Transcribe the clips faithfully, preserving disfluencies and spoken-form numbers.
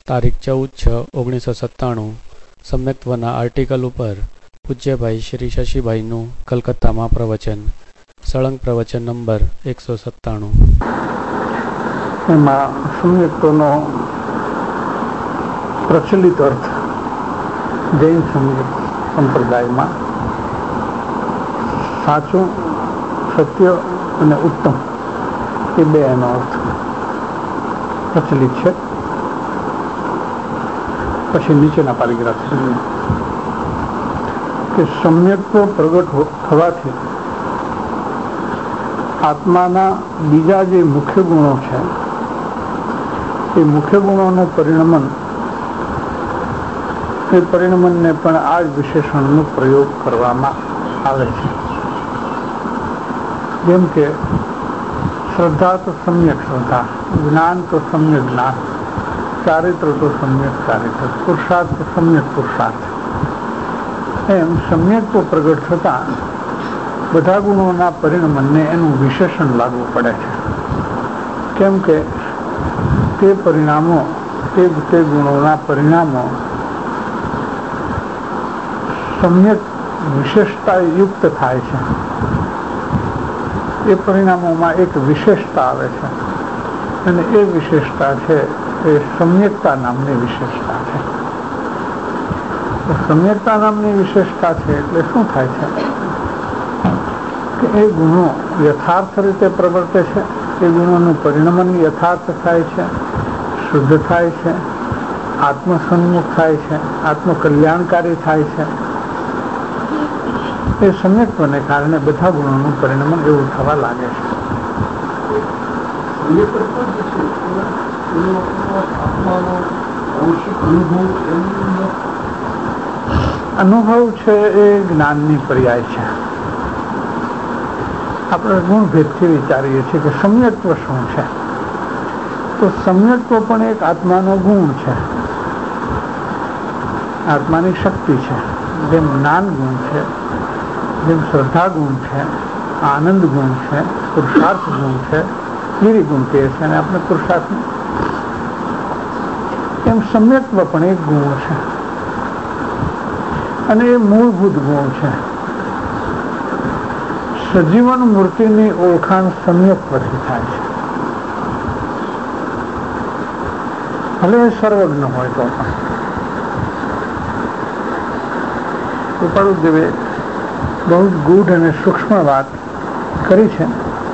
તારીખ ચૌદ છ ઓગણીસો સત્તાણું સમ્યક્ત્વના આર્ટિકલ ઉપર પૂજ્યભાઈ શ્રી શશીભાઈનું કલકત્તામાં પ્રવચન, સળંગ પ્રવચન નંબર એકસો સત્તાણું. એમાં સમ્યક્ત્વનો પ્રચલિત અર્થ જૈન સમ્યક સંપ્રદાયમાં સાચું, સત્ય અને ઉત્તમ એ બે એનો અર્થ પ્રચલિત છે. પછી નીચેના પારિગ્રાફ કે સમ્યક્ત્વ પ્રગટ થવાથી આત્માના બીજા જે મુખ્ય ગુણો છે એ મુખ્ય ગુણોનું પરિણમન એ પરિણમનને પણ આ જ વિશેષણનો પ્રયોગ કરવામાં આવે છે. જેમ કે શ્રદ્ધા તો સમ્યક શ્રદ્ધા, જ્ઞાન તો સમ્યક જ્ઞાન, ચારિત્ર તો સમ્યક ચારિત્ર, પુરુષાર્થ તો સમ્યક પુરુષાર્થ. એમ સમ્યક્ત્વ પ્રગટ થતા બધા ગુણોના પરિણમનને એનું વિશેષણ લાગવું પડે છે. કેમ કે તે પરિણામો તે તે ગુણોના પરિણામો સમ્યક વિશેષતા યુક્ત થાય છે. એ પરિણામોમાં એક વિશેષતા આવે છે અને એ વિશેષતા છે એ સમ્યકતા નામની વિશેષતા છે. સમ્યકતા નામની વિશેષતા છે એટલે શું થાય છે કે એ ગુણો યથાર્થ રીતે પ્રવર્તે છે, એ ગુણોનું પરિણમન યથાર્થ થાય છે, શુદ્ધ થાય છે, આત્મસન્મુખ થાય છે, આત્મકલ્યાણકારી થાય છે. એ સમ્યક્ત્વને કારણે બધા ગુણોનું પરિણમન એવું થવા લાગે છે. અનુભવ છે એ જ્ઞાનની પર્યાય છે. આપણે ગુણભેદથી વિચારીએ છીએ કે સમ્યક્ત્વ શું છે, તો સમ્યક્ત્વ પણ એક આત્માનો ગુણ છે, આત્માની શક્તિ છે. જેમ જ્ઞાન ગુણ છે, જેમ શ્રદ્ધા ગુણ છે, આનંદ ગુણ છે, પુરુષાર્થ ગુણ છે, ગિરી ગુણ કહે છે અને આપણે પુરુષાર્થ, એમ સમ્યક્ત્વ પણ એક ગુણ છે અને એ મૂળભૂત ગુણ છે. સજીવન મૂર્તિની ઓળખાણ સમ્યક્ત્વથી થાય છે. ભલે એ સર્વજ્ઞ હોય તો પણ કૃપાળુદેવે બહુ જ ગૂઢ અને સૂક્ષ્મ વાત કરી છે.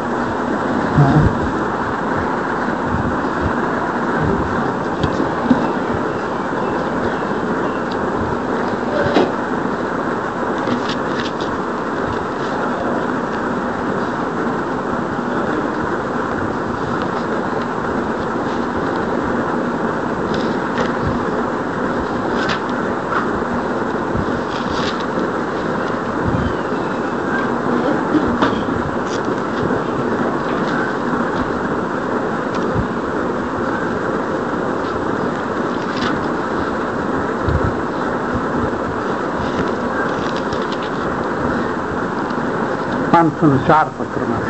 પાંચસો ને ચાર પત્રમાં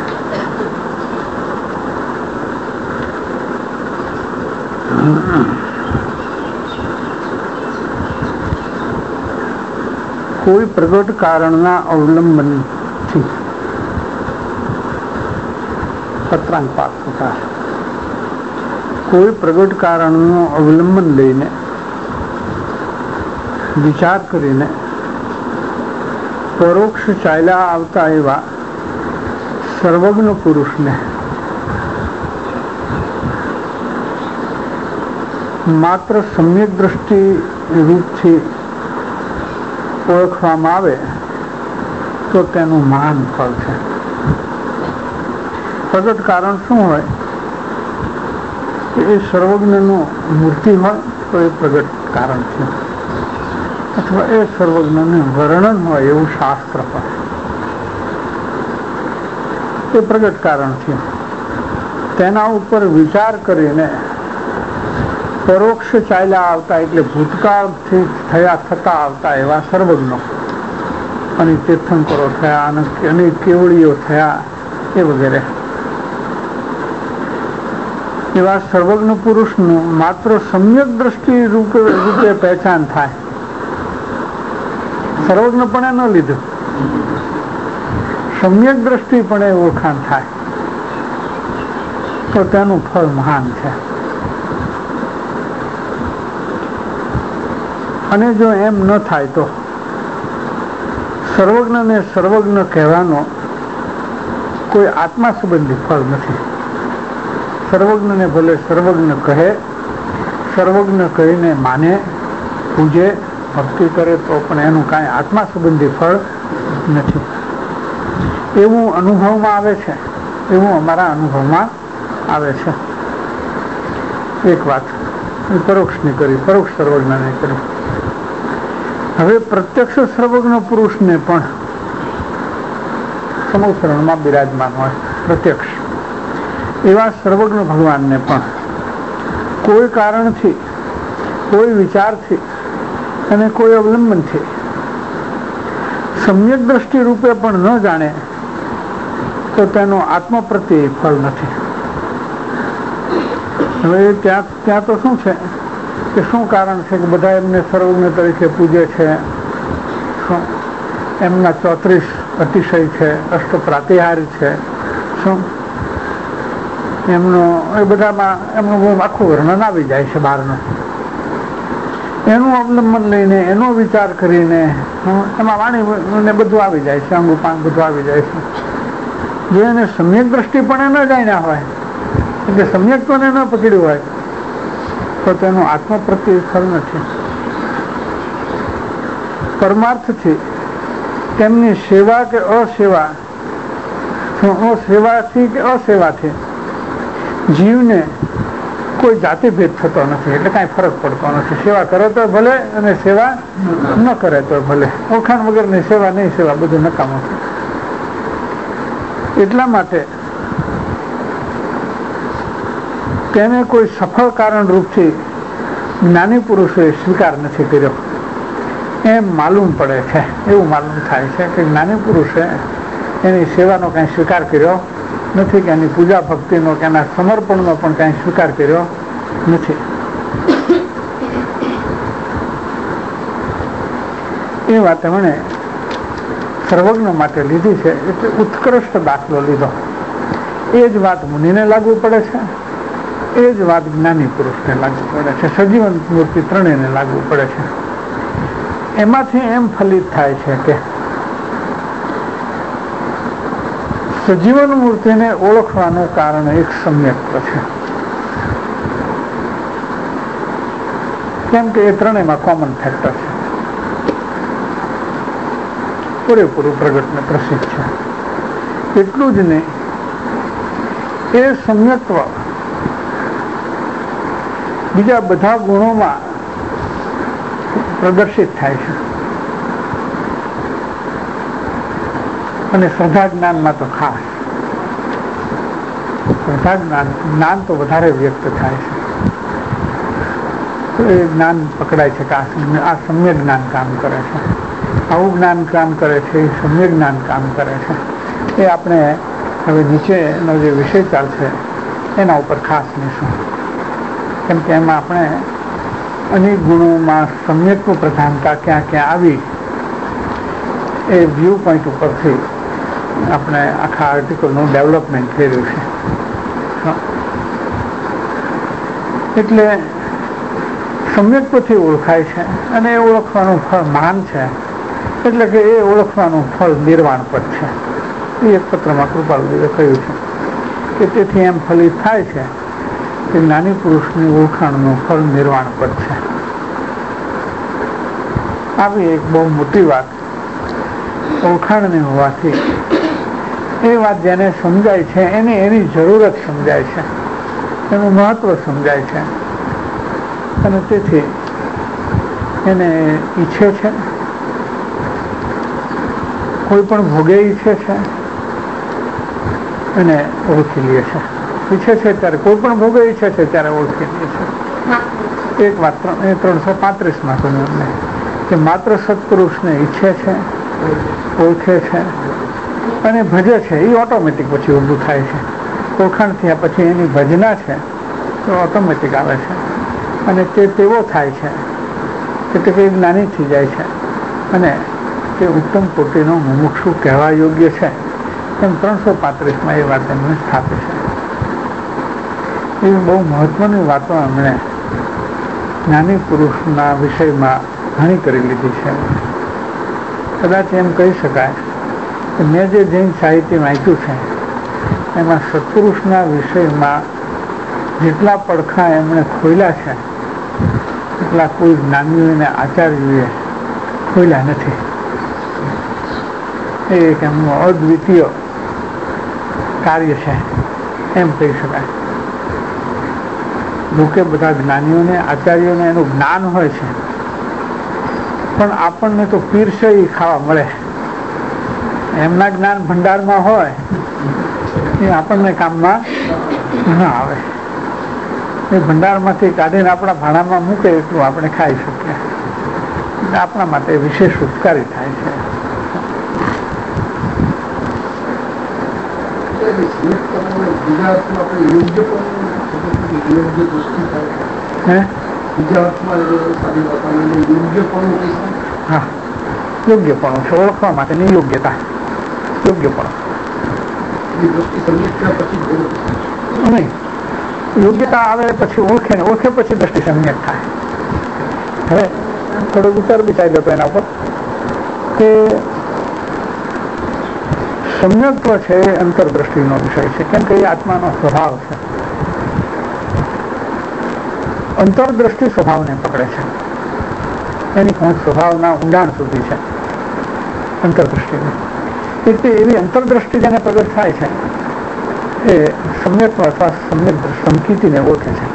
કોઈ પ્રગટ કારણના અવલંબનથી પત્રાંક પાક થતા કોઈ પ્રગટ કારણનું અવલંબન લઈને વિચાર કરીને પરોક્ષ ચાલ્યા આવતા એવા સર્વજ્ઞ પુરુષને માત્ર સમ્યક દ્રષ્ટિ રૂપથી ઓળખવામાં આવે તો તેનું મહાન ફળ છે. પ્રગટ કારણ શું હોય કે એ સર્વજ્ઞનું મૂર્તિ હોય તો એ પ્રગટ કારણ છે, અથવા એ સર્વજ્ઞનું વર્ણન હોય એવું શાસ્ત્ર પણ એ પ્રગટ કારણ છે. તેના ઉપર વિચાર કરીને પરોક્ષ ચાલ્યા આવતા એટલે ભૂતકાળથી થયા થતા આવતા એવા સર્વજ્ઞો અને તીર્થંકરો થયા અને કેવડીઓ થયા એ વગેરે એવા સર્વજ્ઞ પુરુષનું માત્ર સમ્યક દ્રષ્ટિ રૂપે રૂપે પહેચાન થાય, સર્વજ્ઞપણે ન લીધું, સમ્યક દ્રષ્ટિપણે ઓળખાણ થાય તો તેનું ફળ મહાન છે. અને જો એમ ન થાય તો સર્વજ્ઞને સર્વજ્ઞ કહેવાનો કોઈ આત્મા સંબંધી ફળ નથી. સર્વજ્ઞને ભલે સર્વજ્ઞ કહે, સર્વજ્ઞ કહીને માને, પૂજે, ભક્તિ કરે તો પણ એનું કાંઈ આત્મા સંબંધી ફળ નથી. એવું અનુભવમાં આવે છે, એવું અમારા અનુભવમાં આવે છે. એક વાત પરોક્ષની કરી, પરોક્ષ સર્વજ્ઞને કરી. હવે પ્રત્યક્ષ સર્વજ્ઞ પુરુષને પણ સમુચરણમાં બિરાજમાન હોય પ્રત્યક્ષ, એવા સર્વજ્ઞ ભગવાનને પણ કોઈ કારણથી, કોઈ વિચારથી અને કોઈ અવલંબનથી સમ્યક દ્રષ્ટિ રૂપે પણ ન જાણે તો તેનો આત્મ પ્રત્યે ફળ નથી. હવે ત્યાં ત્યાં તો શું છે કે શું કારણ છે કે બધા એમને સર્વજ્ઞ તરીકે પૂજે છે, શું એમના ચોત્રીસ અતિશય છે, અષ્ટ પ્રાતિહારી છે, શું એમનો એ બધામાં એમનું બહુ આખું વર્ણન આવી જાય છે બહારનું. એનું અવલંબન લઈને, એનો વિચાર કરીને એમાં વાણી બધું આવી જાય છે, અંગુપાંગ બધું આવી જાય છે. જો એને સમ્યક દ્રષ્ટિપણે ન જાણ્યા હોય, એટલે સમ્યકપણે ન પકડ્યું હોય તો તેનું આત્મ પ્રત્યે ફળ નથી. પરમાર્થથી તેમની સેવા કે અસેવા, સેવાથી કે અસેવાથી જીવને કોઈ જાતિભેદ થતો નથી, એટલે કાંઈ ફરક પડતો નથી. સેવા કરે તો ભલે અને સેવા ન કરે તો ભલે, ઓળખાણ વગરની સેવા નહીં સેવા બધું નકામું છે. એટલા માટે તેને કોઈ સફળ કારણ રૂપથી જ્ઞાની પુરુષોએ સ્વીકાર નથી કર્યો એમ માલુમ પડે છે. એવું માલુમ થાય છે કે જ્ઞાની પુરુષે એની સેવાનો કાંઈ સ્વીકાર કર્યો નથી, કે એની પૂજા ભક્તિનો કે એના સમર્પણનો પણ કાંઈ સ્વીકાર કર્યો નથી. એ વાત એમણે સર્વજ્ઞ માટે લીધી છે, એટલે ઉત્કૃષ્ટ દાખલો લીધો. એ જ વાત મુનિને લાગુ પડે છે, એ જ વાત જ્ઞાની પુરુષને લાગુ પડે છે, સજીવન મૂર્તિ ત્રણેયને લાગુ પડે છે. એમાંથી એમ ફલિત થાય છે કે સજીવન મૂર્તિને ઓળખવાનું કારણ એક સમ્યક્ત્વ છે, કેમ કે એ ત્રણેયમાં કોમન ફેક્ટર છે, પૂરેપૂરું પ્રગટ ને પ્રસિદ્ધ છે. એટલું જ નહીં, એ સમ્યક્ત્વ બીજા બધા ગુણોમાં પ્રદર્શિત થાય છે, અને શ્રદ્ધા જ્ઞાનમાં તો ખાસ. શ્રદ્ધા જ્ઞાન જ્ઞાન તો વધારે વ્યક્ત થાય છે, તો એ જ્ઞાન પકડાય છે કે આ સમ્યક જ્ઞાન કામ કરે છે, આવું જ્ઞાન કામ કરે છે, એ સમ્યક જ્ઞાન કામ કરે છે. એ આપણે હવે નીચેનો જે વિષય ચાલશે એના ઉપર ખાસ લઈશું, કેમ કે એમાં આપણે અનેક ગુણોમાં સમ્યકનું પ્રધાનતા ક્યાં ક્યાં આવી એ વ્યૂ પોઈન્ટ ઉપરથી આપણે આખા આર્ટિકલનું ડેવલપમેન્ટ કર્યું છે. એટલે સમ્યકથી ઓળખાય છે, અને એ ઓળખવાનું ફળ મહાન છે, એટલે કે એ ઓળખવાનું ફળ નિર્વાણ પદ છે. એ એક પત્રમાં કૃપાલુદેવે કહ્યું છે કે તેથી એમ ફલિત થાય છે કે જ્ઞાની પુરુષની ઓળખાણનું ફળ નિર્વાણ પદ છે. આવી એક બહુ મોટી વાત ઓળખાણની હોવાથી એ વાત જેને સમજાય છે એની એની જરૂરત સમજાય છે, એનું મહત્વ સમજાય છે, અને તેથી એને ઈચ્છે છે, કોઈ પણ ભોગે ઈચ્છે છે અને ઓળખી લે છે. ઈચ્છે છે ત્યારે કોઈ પણ ભોગે ઈચ્છે છે ત્યારે ઓળખી લે છે. એક વાત એ ત્રણસો પાંત્રીસ માં કહ્યું એમને કે માત્ર સત્પુરુષને ઈચ્છે છે, ઓળખે છે અને ભજે છે. એ ઓટોમેટિક પછી ઊભું થાય છે. ઓળખાણ થયા પછી એની ભજના છે તો ઓટોમેટિક આવે છે અને તે તેવો થાય છે કે તે કંઈ જ્ઞાની થઈ જાય છે અને તે ઉત્તમ કોટીનો મુમુક્ષુ કહેવા યોગ્ય છે. એમ ત્રણસો પાંત્રીસમાં એ વાત એમને સ્થાપે છે. એવી બહુ મહત્વની વાતો એમણે જ્ઞાની પુરુષના વિષયમાં ઘણી કરી લીધી છે. કદાચ એમ કહી શકાય કે મેં જે જૈન સાહિત્ય વાંચ્યું છે એમાં સત્પુરુષના વિષયમાં જેટલા પડખા એમણે ખોલ્યા છે એટલા કોઈ જ્ઞાનીઓ અને આચાર્યોએ ખોલ્યા નથી. એ એક એમનું અદ્વિતીય કાર્ય છે એમ કહી શકાય. લોકે બધા જ્ઞાનીઓને આચાર્યોને એનું જ્ઞાન હોય છે, પણ આપણને તો પીરસે એ ખાવા મળે. એમના જ્ઞાન ભંડારમાં હોય એ આપણને કામમાં ન આવે. એ ભંડારમાંથી કાઢીને આપણા ભાણામાં મૂકે એટલું આપણે ખાઈ શકીએ. આપણા માટે વિશેષ ઉપકારી થાય છે. હા, યોગ્યપણું છે, ઓળખવા માટેની યોગ્યતા. યોગ્યપણું નહીં, યોગ્યતા આવે પછી ઓળખે ને ઓળખે પછી દ્રષ્ટિ સમ્યક થાય. હવે થોડો વિચાર બિચારી હતો એના ઉપર કે સમ્યક્ત્વ છે એ અંતરદ્રષ્ટિનો વિષય છે, કેમ કે એ આત્માનો સ્વભાવ છે. અંતરદ્રષ્ટિ સ્વભાવને પકડે છે, એની પહોંચ સ્વભાવના ઊંડાણ સુધી છે અંતરદ્રષ્ટિની. એટલે એવી અંતરદ્રષ્ટિ જેને પ્રગટ થાય છે એ સમ્યક્ત્વ અથવા સમ્યક સમકીતીને ઓળખે છે.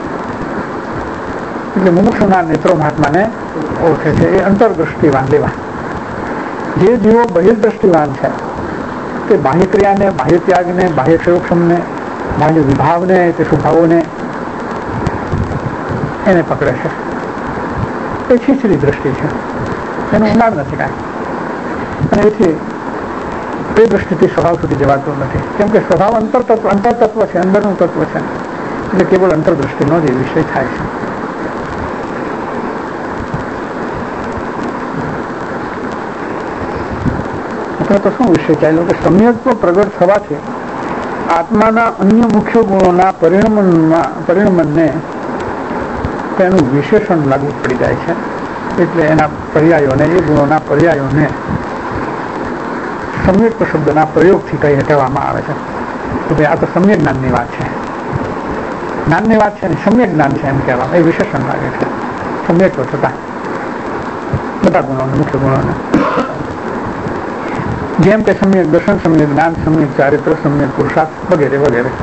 એટલે મુમુક્ષુના નેત્રો મહાત્માને ઓળખે છે. એ અંતરદ્રષ્ટિવાન લેવા. જે જીવો બહિર્દ્રષ્ટિવાન છે તે બાહ્ય ક્રિયાને, બાહ્ય ત્યાગને, બાહ્ય ક્ષયોક્ષમને, બાહ્ય વિભાવને, તે સ્વભાવોને એને પકડે છે. એ છીછરી દ્રષ્ટિ છે, એનું ઊંડાણ નથી કાંઈ. અને એથી એ દ્રષ્ટિથી સ્વભાવ સુધી જવાતું નથી, કેમ કે સ્વભાવ અંતર તત્વ અંતર તત્વ છે, અંદરનું તત્વ છે. એટલે કેવળ અંતરદ્રષ્ટિનો જ એ વિષય થાય છે. તો શું વિષય ચાલ્યો કે સમ્યક્ત્વ પ્રગટ થવાથી આત્માના અન્ય મુખ્ય ગુણોના પરિણમનમાં પરિણમને તેનું વિશેષણ લાગુ પડી જાય છે. એટલે એના પર્યાયોને, એ ગુણોના પર્યાયોને સમ્યક્ત્વ શબ્દના પ્રયોગથી કઈ કહેવામાં આવે છે તો ભાઈ આ તો સમ્યક જ્ઞાનની વાત છે, જ્ઞાનની વાત છે ને સમ્યક જ્ઞાન છે એમ કહેવામાં એ વિશેષણ લાગે છે. સમ્યક્ત્વ થતા બધા ગુણોને, મુખ્ય ગુણોને, જેમ કે સમ્યક દર્શન, સમ્યક જ્ઞાન, સમ્યક ચારિત્ર, સમ્યક પુરુષાર્થ વગેરે વગેરે.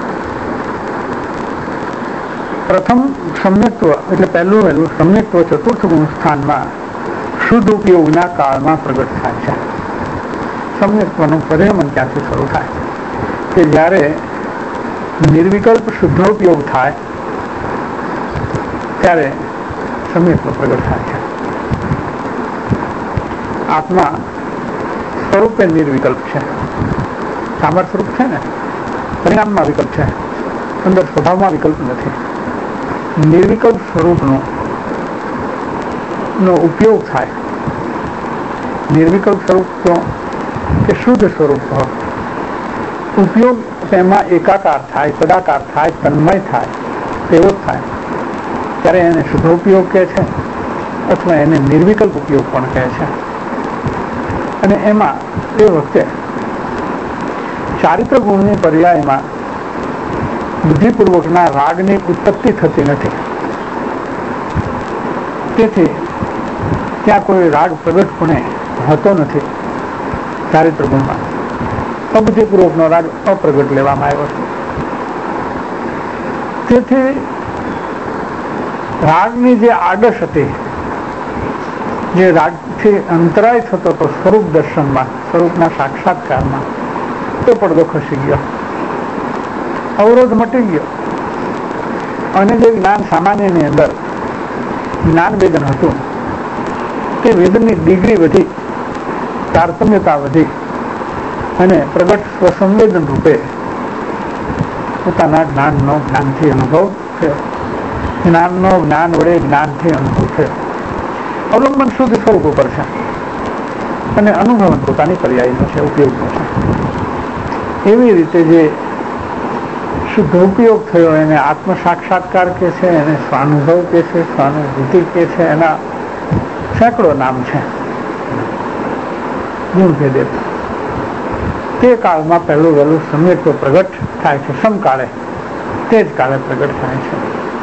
પ્રથમ સમ્યક્ત્વ એટલે પહેલું વહેલું સમ્યક્ત્વ ચતુર્થ ગુણ સ્થાનમાં શુદ્ધ ઉપયોગના કાળમાં પ્રગટ થાય છે. સમ્યક્ત્વનું પરિણમન ત્યાંથી શરૂ થાય કે જ્યારે નિર્વિકલ્પ શુદ્ધોપયોગ થાય ત્યારે સમ્યક્ત્વ પ્રગટ થાય છે. આત્મા સ્વરૂપે નિર્વિકલ્પ છે, સામર સ્વરૂપ છે ને, પરિણામમાં વિકલ્પ છે, અંદર સ્વભાવમાં વિકલ્પ નથી. નિર્વિકલ્પ સ્વરૂપનો નો ઉપયોગ થાય. નિર્વિકલ્પ સ્વરૂપ તો કે શુદ્ધ સ્વરૂપ ઉપયોગ તેમાં એકાકાર થાય, સદાકાર થાય, તન્મય થાય, તેવો જ થાય ત્યારે એને શુદ્ધ ઉપયોગ કહે છે અથવા એને નિર્વિકલ્પ ઉપયોગ પણ કહે છે. અને એમાં એ વખતે ચારિત્ર ગુણની પર્યાયમાં બુદ્ધિપૂર્વકના રાગની ઉત્પત્તિ થતી નથી. તેથી ત્યાં કોઈ રાગ પ્રગટપણે હોતો નથી. ચારિત્ર ગુણમાં અબુદ્ધિપૂર્વકનો રાગ અપ્રગટ લેવામાં આવ્યો છે. તેથી રાગની જે આડશ હતી, જે રાગથી અંતરાય થતો હતો સ્વરૂપ દર્શનમાં, સ્વરૂપના સાક્ષાત્કારમાં, તે પડદો ખસી ગયો, અવરોધ મટી ગયો. અને જે જ્ઞાન સામાન્યની અંદર જ્ઞાન વેદન હતું તે વેદનની ડિગ્રી વધી, તારતમ્યતા વધી અને પ્રગટ સ્વસંવેદન રૂપે પોતાના જ્ઞાનનો જ્ઞાનથી અનુભવ થયો, જ્ઞાનનો જ્ઞાન વડે જ્ઞાનથી અનુભવ થયો. અવલંબન શુદ્ધ સ્વરૂપ ઉપર છે અને અનુભવ પોતાની પર્યાયનો છે, ઉપયોગનો છે. એવી રીતે જે શુદ્ધ ઉપયોગ થયો એને આત્મ સાક્ષાત્કાર કે છે, એને સ્વાનુભવ કે છે, સ્વાનુભૂતિ કે છે. એના સેંકડો નામ છે. ગુણ ભેદે તે કાળમાં પહેલું વહેલું સમ્યક પ્રગટ થાય છે, સમકાળે તે જ કાળે પ્રગટ થાય છે.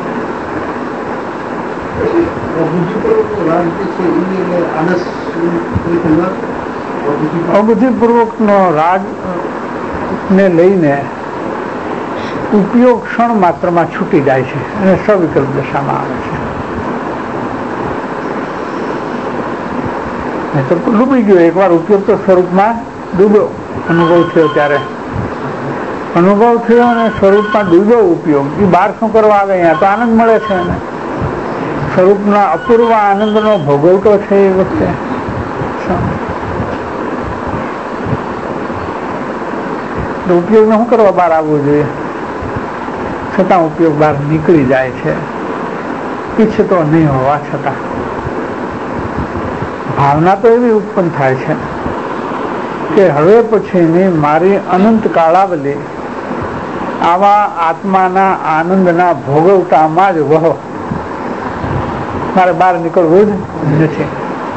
અબુદ્ધિપૂર્વકનો રાગ ને લઈને ઉપયોગ ક્ષણ માત્રમાં છૂટી જાય છે અને સવિકલ્પ દશામાં આવે છે. તો ડૂબી ગયો એકવાર ઉપયોગ તો સ્વરૂપમાં ડૂબ્યો, અનુભવ થયો ત્યારે અનુભવ થયો અને સ્વરૂપમાં ડૂબ્યો ઉપયોગ. એ બહાર શું કરવા આવે? અહીંયા તો આનંદ મળે છે એને, સ્વરૂપના અપૂર્વ આનંદનો ભોગવતો છે એ વખતે. ઉપયોગને શું કરવા બહાર આવવું જોઈએ? છતાં ઉપયોગ બહાર નીકળી જાય છે, ઈચ્છતો નહીં હોવા છતાં. ભાવના તો એવી ઉત્પન્ન થાય છે કે હવે પછીની મારી અનંત કાળાવલી આવા આત્માના આનંદના ભોગવતામાં જ વહો, મારે બહાર નીકળવું જ નથી.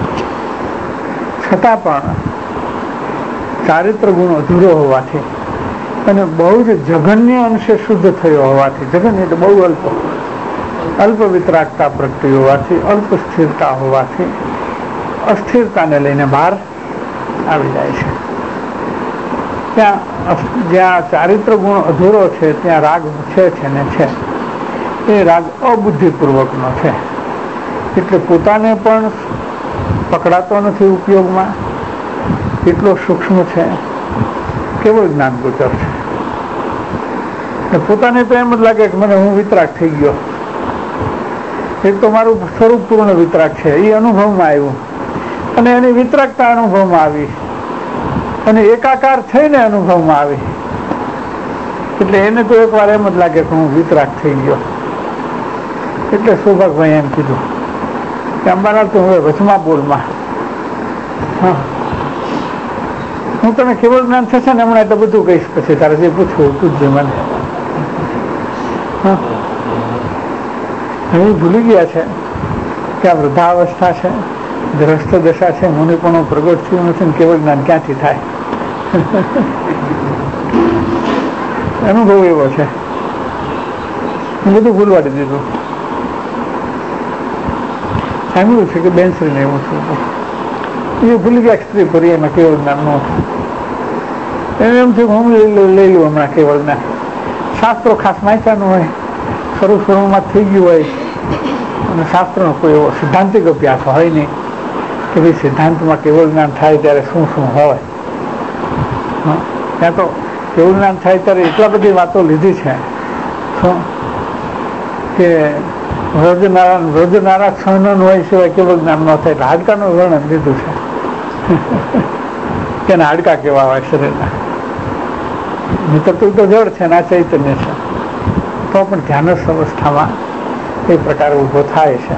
છતાં પણ ચારિત્ર ગુણ અધૂરો હોવાથી અને બહુ જ જઘન્ય અંશે શુદ્ધ થયો હોવાથી, જઘન્ય એટલે બહુ અલ્પ અલ્પ વિતરાગતા પ્રગટી હોવાથી, અલ્પ સ્થિરતા હોવાથી અસ્થિરતાને લઈને બહાર આવી જાય છે. ત્યાં જ્યાં ચારિત્ર ગુણ અધૂરો છે ત્યાં રાગ છે છે ને છે એ રાગ અબુદ્ધિપૂર્વકનો છે, એટલે પોતાને પણ પકડાતો નથી ઉપયોગમાં, એટલો સૂક્ષ્મ છે, કેવળ જ્ઞાન ગોચર છે. પોતાને તો એમ જ લાગે કે મને હું વિતરાગ થઈ ગયો, એક તો મારું સ્વરૂપ પૂર્ણ વિતરાગ છે, એ અનુભવમાં આવ્યું અને એની વિતરાગતા અનુભવમાં આવી અને એકાકાર થઈને અનુભવમાં આવી, એટલે એને તો એકવાર એમ જ લાગે કે હું વિતરાગ થઈ ગયો. એટલે સૌભાગભાઈ એમ કીધું કે અંબાલાલ તો હવે વચમાં બોલમાં, હા હું તને કેવળ જ્ઞાન થશે ને હમણાં તો બધું કહીશ, પછી તારે જે પૂછવું પૂછજે મને. હવે ભૂલી ગયા છે કે આ વૃદ્ધાવસ્થા છે, ગ્રસ્ત દશા છે, મુનિપણું પ્રગટ થયું નથી ને કેવળ જ્ઞાન ક્યાંથી થાય? અનુભવ એવો છે, બધું ભૂલવાડી દીધું. સાંભળ્યું છે કે બેનશ્રીને એવું થયું, એ ભૂલી ગયા સ્ત્રી ફરી એમાં કેવળ જ્ઞાન ન હતું. એને એમ થયું હું લઈ લઉં લઈ લઉં હમણાં કેવળ જ્ઞાન. શાસ્ત્રો ખાસ વાંચ્યાનું હોય, શરૂ શરૂમાં થઈ ગયું હોય અને શાસ્ત્રનો કોઈ એવો સિદ્ધાંતિક અભ્યાસ હોય નહીં કે ભાઈ સિદ્ધાંતમાં કેવળ જ્ઞાન થાય ત્યારે શું શું હોય. ત્યાં તો કેવળ જ્ઞાન થાય ત્યારે એટલા બધી વાતો લીધી છે શું કે વ્રજનારાયણ વ્રજનારાયણ સહનન હોય સિવાય કેવળ જ્ઞાન ન થાય, એટલે હાડકાનું વર્ણન લીધું છે કે હાડકા કેવા હોય શરીરના. મિત્ર તો જળ છે ને આ ચૈતન્ય છે, તો પણ ધ્યાનસ્થ અવસ્થામાં એ પ્રકારે ઊભો થાય છે.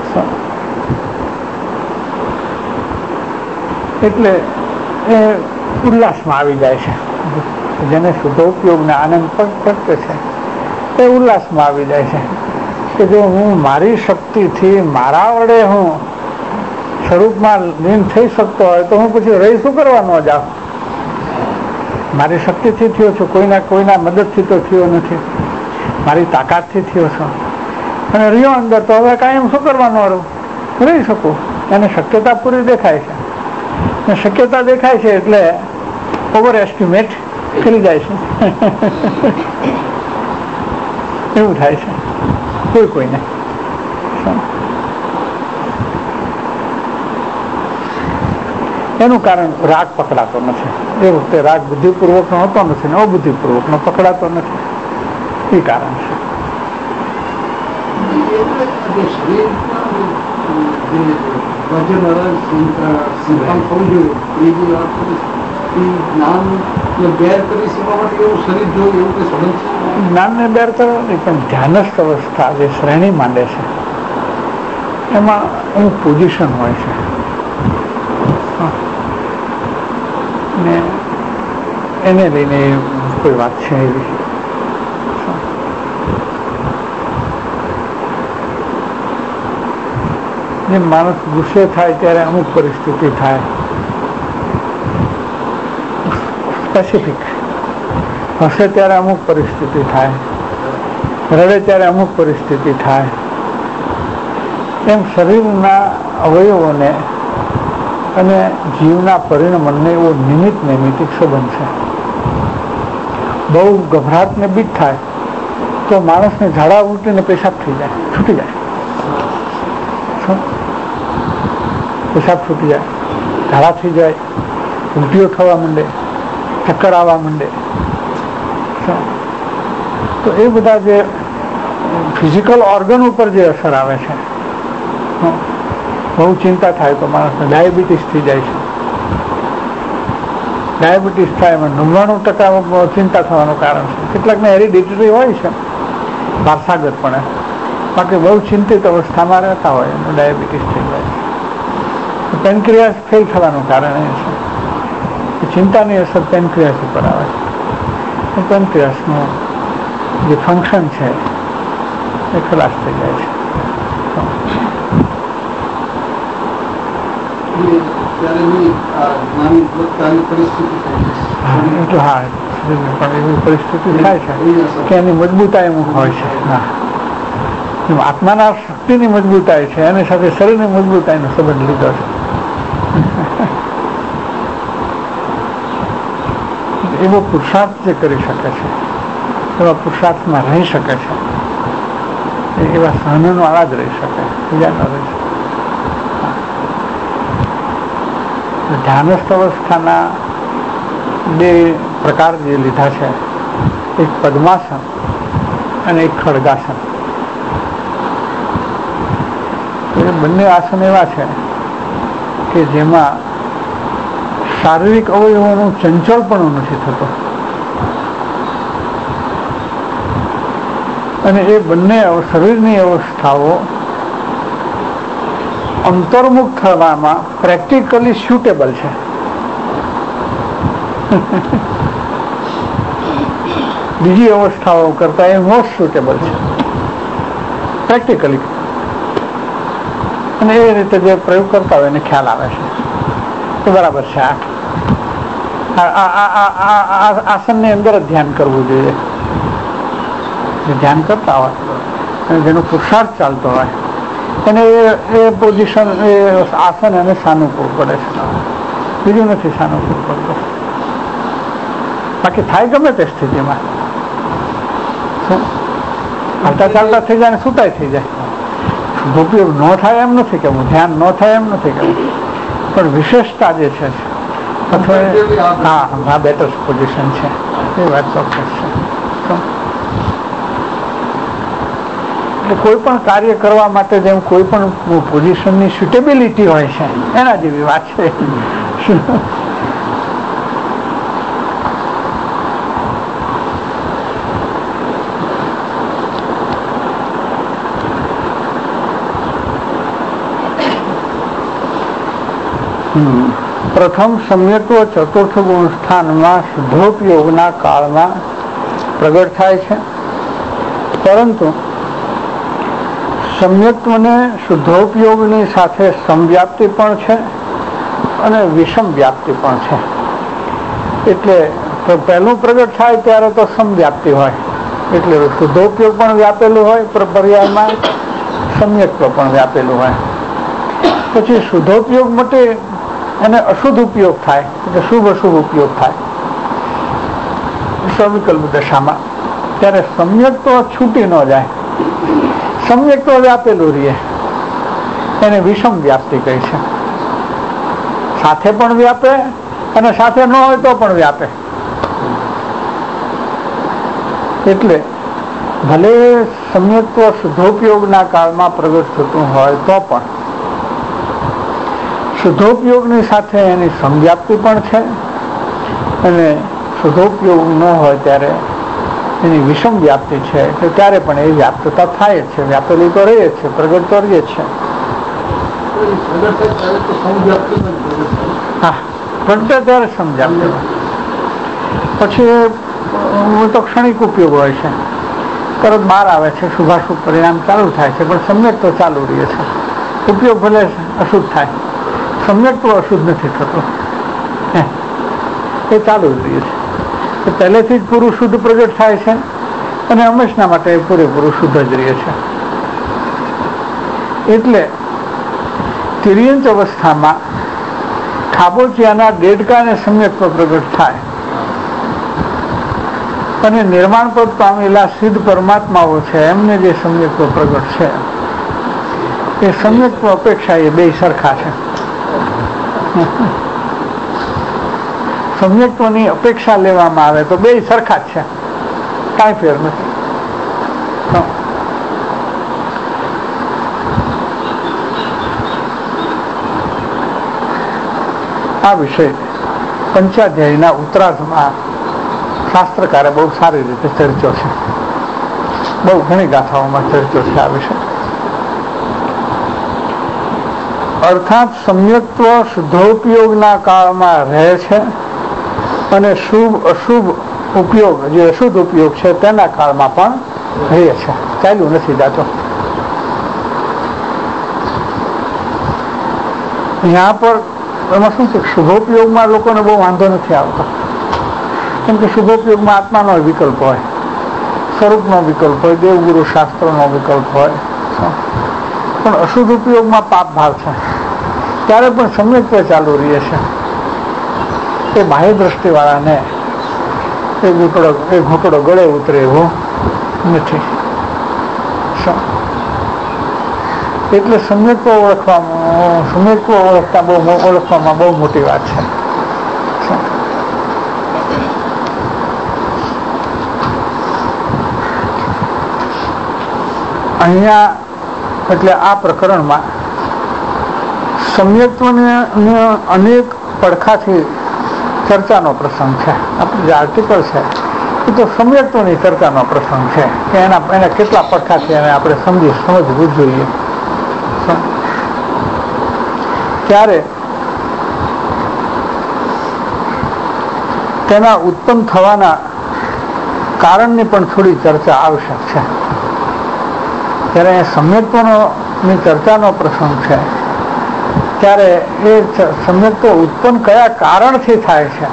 એટલે એ ઉલ્લાસમાં આવી જાય છે, જેને શુદ્ધોપયોગને આનંદ પ્રગટે છે એ ઉલ્લાસમાં આવી જાય છે કે જો હું મારી શક્તિથી મારા વડે હું સ્વરૂપમાં લીન થઈ શકતો હોય તો હું પછી રહી શું કરવા ન જાઉં? મારી શક્તિથી થયો છું, કોઈના કોઈના મદદથી તો થયો નથી, મારી તાકાતથી થયો છું અને રહ્યો અંદર, તો હવે કાંઈ શું કરવાનું રહું? રહી શકું. એને શક્યતા પૂરી દેખાય છે, શક્યતા દેખાય છે એટલે ઓવર એસ્ટિમેટ કરી જાય છે. એવું થાય છે કોઈ કોઈને. એનું કારણ રાગ પકડાતો નથી. એ વખતે રાગ બુદ્ધિપૂર્વકનો હોતો નથી ને અબુદ્ધિપૂર્વકનો પકડાતો નથી, એ કારણ છે. જ્ઞાન જ્ઞાનને બેર કરો નહીં, પણ ધ્યાનસ્થ અવસ્થા જે શ્રેણી માંડે છે એમાં અમુક પોઝિશન હોય છે ને એને લઈને કોઈ વાત છે એવી. જેમ માણસ ગુસ્સે થાય ત્યારે અમુક પરિસ્થિતિ થાય સ્પેસિફિક, હસે ત્યારે અમુક પરિસ્થિતિ થાય, રડે ત્યારે અમુક પરિસ્થિતિ થાય. એમ શરીરના અવયવોને અને જીવના પરિણમને એવો નિમિત્ત નૈમિતિક સંબંધ છે. બહુ ગભરાટ ને બીક થાય તો માણસને ઝાડા ઉલટીને પેશાબ થઈ જાય, છૂટી જાય, પેશાબ છૂટી જાય, ઝાડા થઈ જાય, ઉલટીઓ થવા માંડે, ચક્કર આવવા માંડે. તો એ બધા જે ફિઝિકલ ઓર્ગન ઉપર જે અસર આવે છે, બહુ ચિંતા થાય તો માણસને ડાયાબિટીસ થઈ જાય છે. ડાયાબિટીસ થાય એમાં નવ્વાણું ટકા ચિંતા થવાનું કારણ છે. કેટલાકને હેરિડિટરી હોય છે વારસાગતપણે, બાકી બહુ ચિંતિત અવસ્થામાં રહેતા હોય એનું ડાયાબિટીસ થઈ જાય છે. પેનક્રિયાસ ફેલ થવાનું કારણ એ છે ચિંતાની અસર પેનક્રિયાસ ઉપર આવે છે. પેનક્રિયાસનું જે ફંક્શન છે એ ખલાસ થઈ જાય છે. એટલે હા, પણ એવી પરિસ્થિતિ થાય છે કે એની મજબૂતાઈ અમુક હોય છે. હા, આત્માના શક્તિની મજબૂતાઈ છે, એની સાથે શરીરની મજબૂતાઈનો સંબંધ લીધો છે. એવો પુરુષાર્થ જે કરી શકે છે, એવા પુરુષાર્થમાં રહી શકે છે, એવા સહન વાળા જ રહી શકે, બીજા ન રહી શકે. ધ્યાનસ્થ અવસ્થાના બે પ્રકાર જે લીધા છે, એક પદ્માસન અને એક ખડગાસન. એ બંને આસન એવા છે કે જેમાં શારીરિક અવયવોનું ચંચળ પણ નથી થતો, અને એ બંને શરીરની અવસ્થાઓ અંતર્મુખ થવામાં પ્રેક્ટિકલી સ્યુટેબલ છે. બીજી અવસ્થાઓ કરતા એ મોસ્ટ સુટેબલ છે પ્રેક્ટિકલી. અને એ રીતે જે પ્રયોગ કરતા હોય એને ખ્યાલ આવે છે કે બરાબર છે, આ આસનની અંદર જ ધ્યાન કરવું જોઈએ. જે ધ્યાન કરતા હોય અને જેનો પુરુષાર્થ ચાલતો હોય એને એ પોઝિશન, એ આસન એને સાનુકૂળ પડે છે, બીજું નથી સાનુકૂળ પડતું. બાકી થાય ગમે તે સ્થિતિમાં, હાલતા ચાલતા થઈ જાય ને છૂટાય થઈ જાય. ઉપયોગ ન થાય એમ નથી કેવું, ધ્યાન ન થાય એમ નથી કેવું, પણ વિશેષતા જે છે અથવા હા હા બેટર પોઝિશન છે એ વાત ચોક્કસ છે. એટલે કોઈ પણ કાર્ય કરવા માટે જેમ કોઈ પણ પોઝિશનની સુટેબિલિટી હોય છે એના જેવી વાત છે. પ્રથમ સમ્યક્વ ચતુર્થ ગુણ સ્થાનમાં શુદ્ધોપયોગના કાળમાં પ્રગટ થાય છે, પરંતુ સમ્યક્ત્વને શુદ્ધોપયોગની સાથે સમવ્યાપ્તિ પણ છે અને વિષમ વ્યાપ્તિ પણ છે. એટલે તો પહેલું પ્રગટ થાય ત્યારે તો સમવ્યાપ્તિ હોય, એટલે શુદ્ધોપયોગ પણ વ્યાપેલું હોય, પર્યાયમાં સમ્યક્ત્વ પણ વ્યાપેલું હોય. પછી શુદ્ધોપયોગ માટે એને અશુદ્ધ ઉપયોગ થાય, એટલે શુભ અશુભ ઉપયોગ થાય સવિકલ્પ દશામાં. ત્યારે સમ્યક્ત્વ છૂટી ન જાય, સમ્યક્ત્વ વ્યાપેલું રહે, એને વિષમ વ્યાપ્તિ કહે છે. સાથે પણ વ્યાપે અને સાથે ન હોય તો પણ વ્યાપે. એટલે ભલે સમ્યક્ત્વ શુદ્ધોપયોગના કાળમાં પ્રગટ થતું હોય તો પણ શુદ્ધોપયોગની સાથે એની સમવ્યાપ્તિ પણ છે અને શુદ્ધોપયોગ ન હોય ત્યારે એની વિષમ વ્યાપ્તિ છે તો ત્યારે પણ એ વ્યાપ્તતા થાય જ છે, વ્યાપેલી તો રહી જ છે, પ્રગટ તો રહી જ છે. હા, પ્રગટે ત્યારે સમજાવે. પછી તો ક્ષણિક ઉપયોગ હોય છે, તરત બહાર આવે છે, શુભાશુભ પરિણામ ચાલુ થાય છે, પણ સમ્યક તો ચાલુ રહે છે. ઉપયોગ ભલે અશુદ્ધ થાય, સમ્યક તો અશુદ્ધ નથી થતો, એ ચાલુ જ રહે છે. તો પહેલેથી જ પૂરું શુદ્ધ પ્રગટ થાય છે અને હંમેશના માટે પૂરેપૂરું શુદ્ધ જ રહે છે. એટલે તિર્યંચ અવસ્થામાં ખાબોચિયાના દેડકાને સમ્યક્ત્વ પ્રગટ થાય અને નિર્માણ પદ પામેલા સિદ્ધ પરમાત્માઓ છે એમને જે સમ્યક્ત્વ પ્રગટ છે એ સમ્યક્ત્વ અપેક્ષા એ બે સરખા છે. સમ્યક્ત્વની અપેક્ષા લેવામાં આવે તો બે સરખા જ છે, કાંઈ ફેર નથી. આ વિષય પંચાધ્યાયના ઉત્તરાર્ધમાં શાસ્ત્રકારે બહુ સારી રીતે ચર્ચ્યો છે, બહુ ઘણી ગાથાઓમાં ચર્ચ્યો છે આ વિષય. અર્થાત સમ્યક્ત્વ શુદ્ધોપયોગના કાળમાં રહે છે અને શુભ અશુભ ઉપયોગ જે અશુદ્ધ ઉપયોગ છે તેના કાળમાં પણ રહે છે, ચાલ્યું નથી જાતો. यहाँ पर એમાં શું છે, શુભોપયોગમાં લોકોને બહુ વાંધો નથી આવતો, કેમ કે શુભોપયોગમાં આત્માનો વિકલ્પ હોય, સ્વરૂપનો વિકલ્પ હોય, દેવગુરુ શાસ્ત્રનો વિકલ્પ હોય. પણ અશુદ્ધ ઉપયોગમાં પાપ ભાવ છે ત્યારે પણ સમ્યક્ત્વ ચાલુ રહે છે. એ બાહ્ય દ્રષ્ટિવાળાને એ ઘૂંટડો એ ઘૂંટડો ગળે ઉતરે એવું નથી. એટલે સમ્યક્ત્વ ઓળખવામાં સમ્યક્ત્વ ઓળખતા બહુ ઓળખવામાં બહુ મોટી વાત છે. અહીંયા એટલે આ પ્રકરણમાં સમ્યક્ત્વને અનેક પડખાથી ચર્ચાનો પ્રસંગ છે. આપણે જે આર્ટિકલ છે એ તો સમ્યક્ત્વની ચર્ચાનો પ્રસંગ છે કે એના એના કેટલા પડખાથી એને આપણે સમજી સમજવું જોઈએ. ત્યારે તેના ઉત્પન્ન થવાના કારણની પણ થોડી ચર્ચા આવશ્યક છે. જ્યારે સમ્યક્ત્વની ચર્ચાનો પ્રસંગ છે ત્યારે એ સમ્યક્ત્વ ઉત્પન્ન કયા કારણથી થાય છે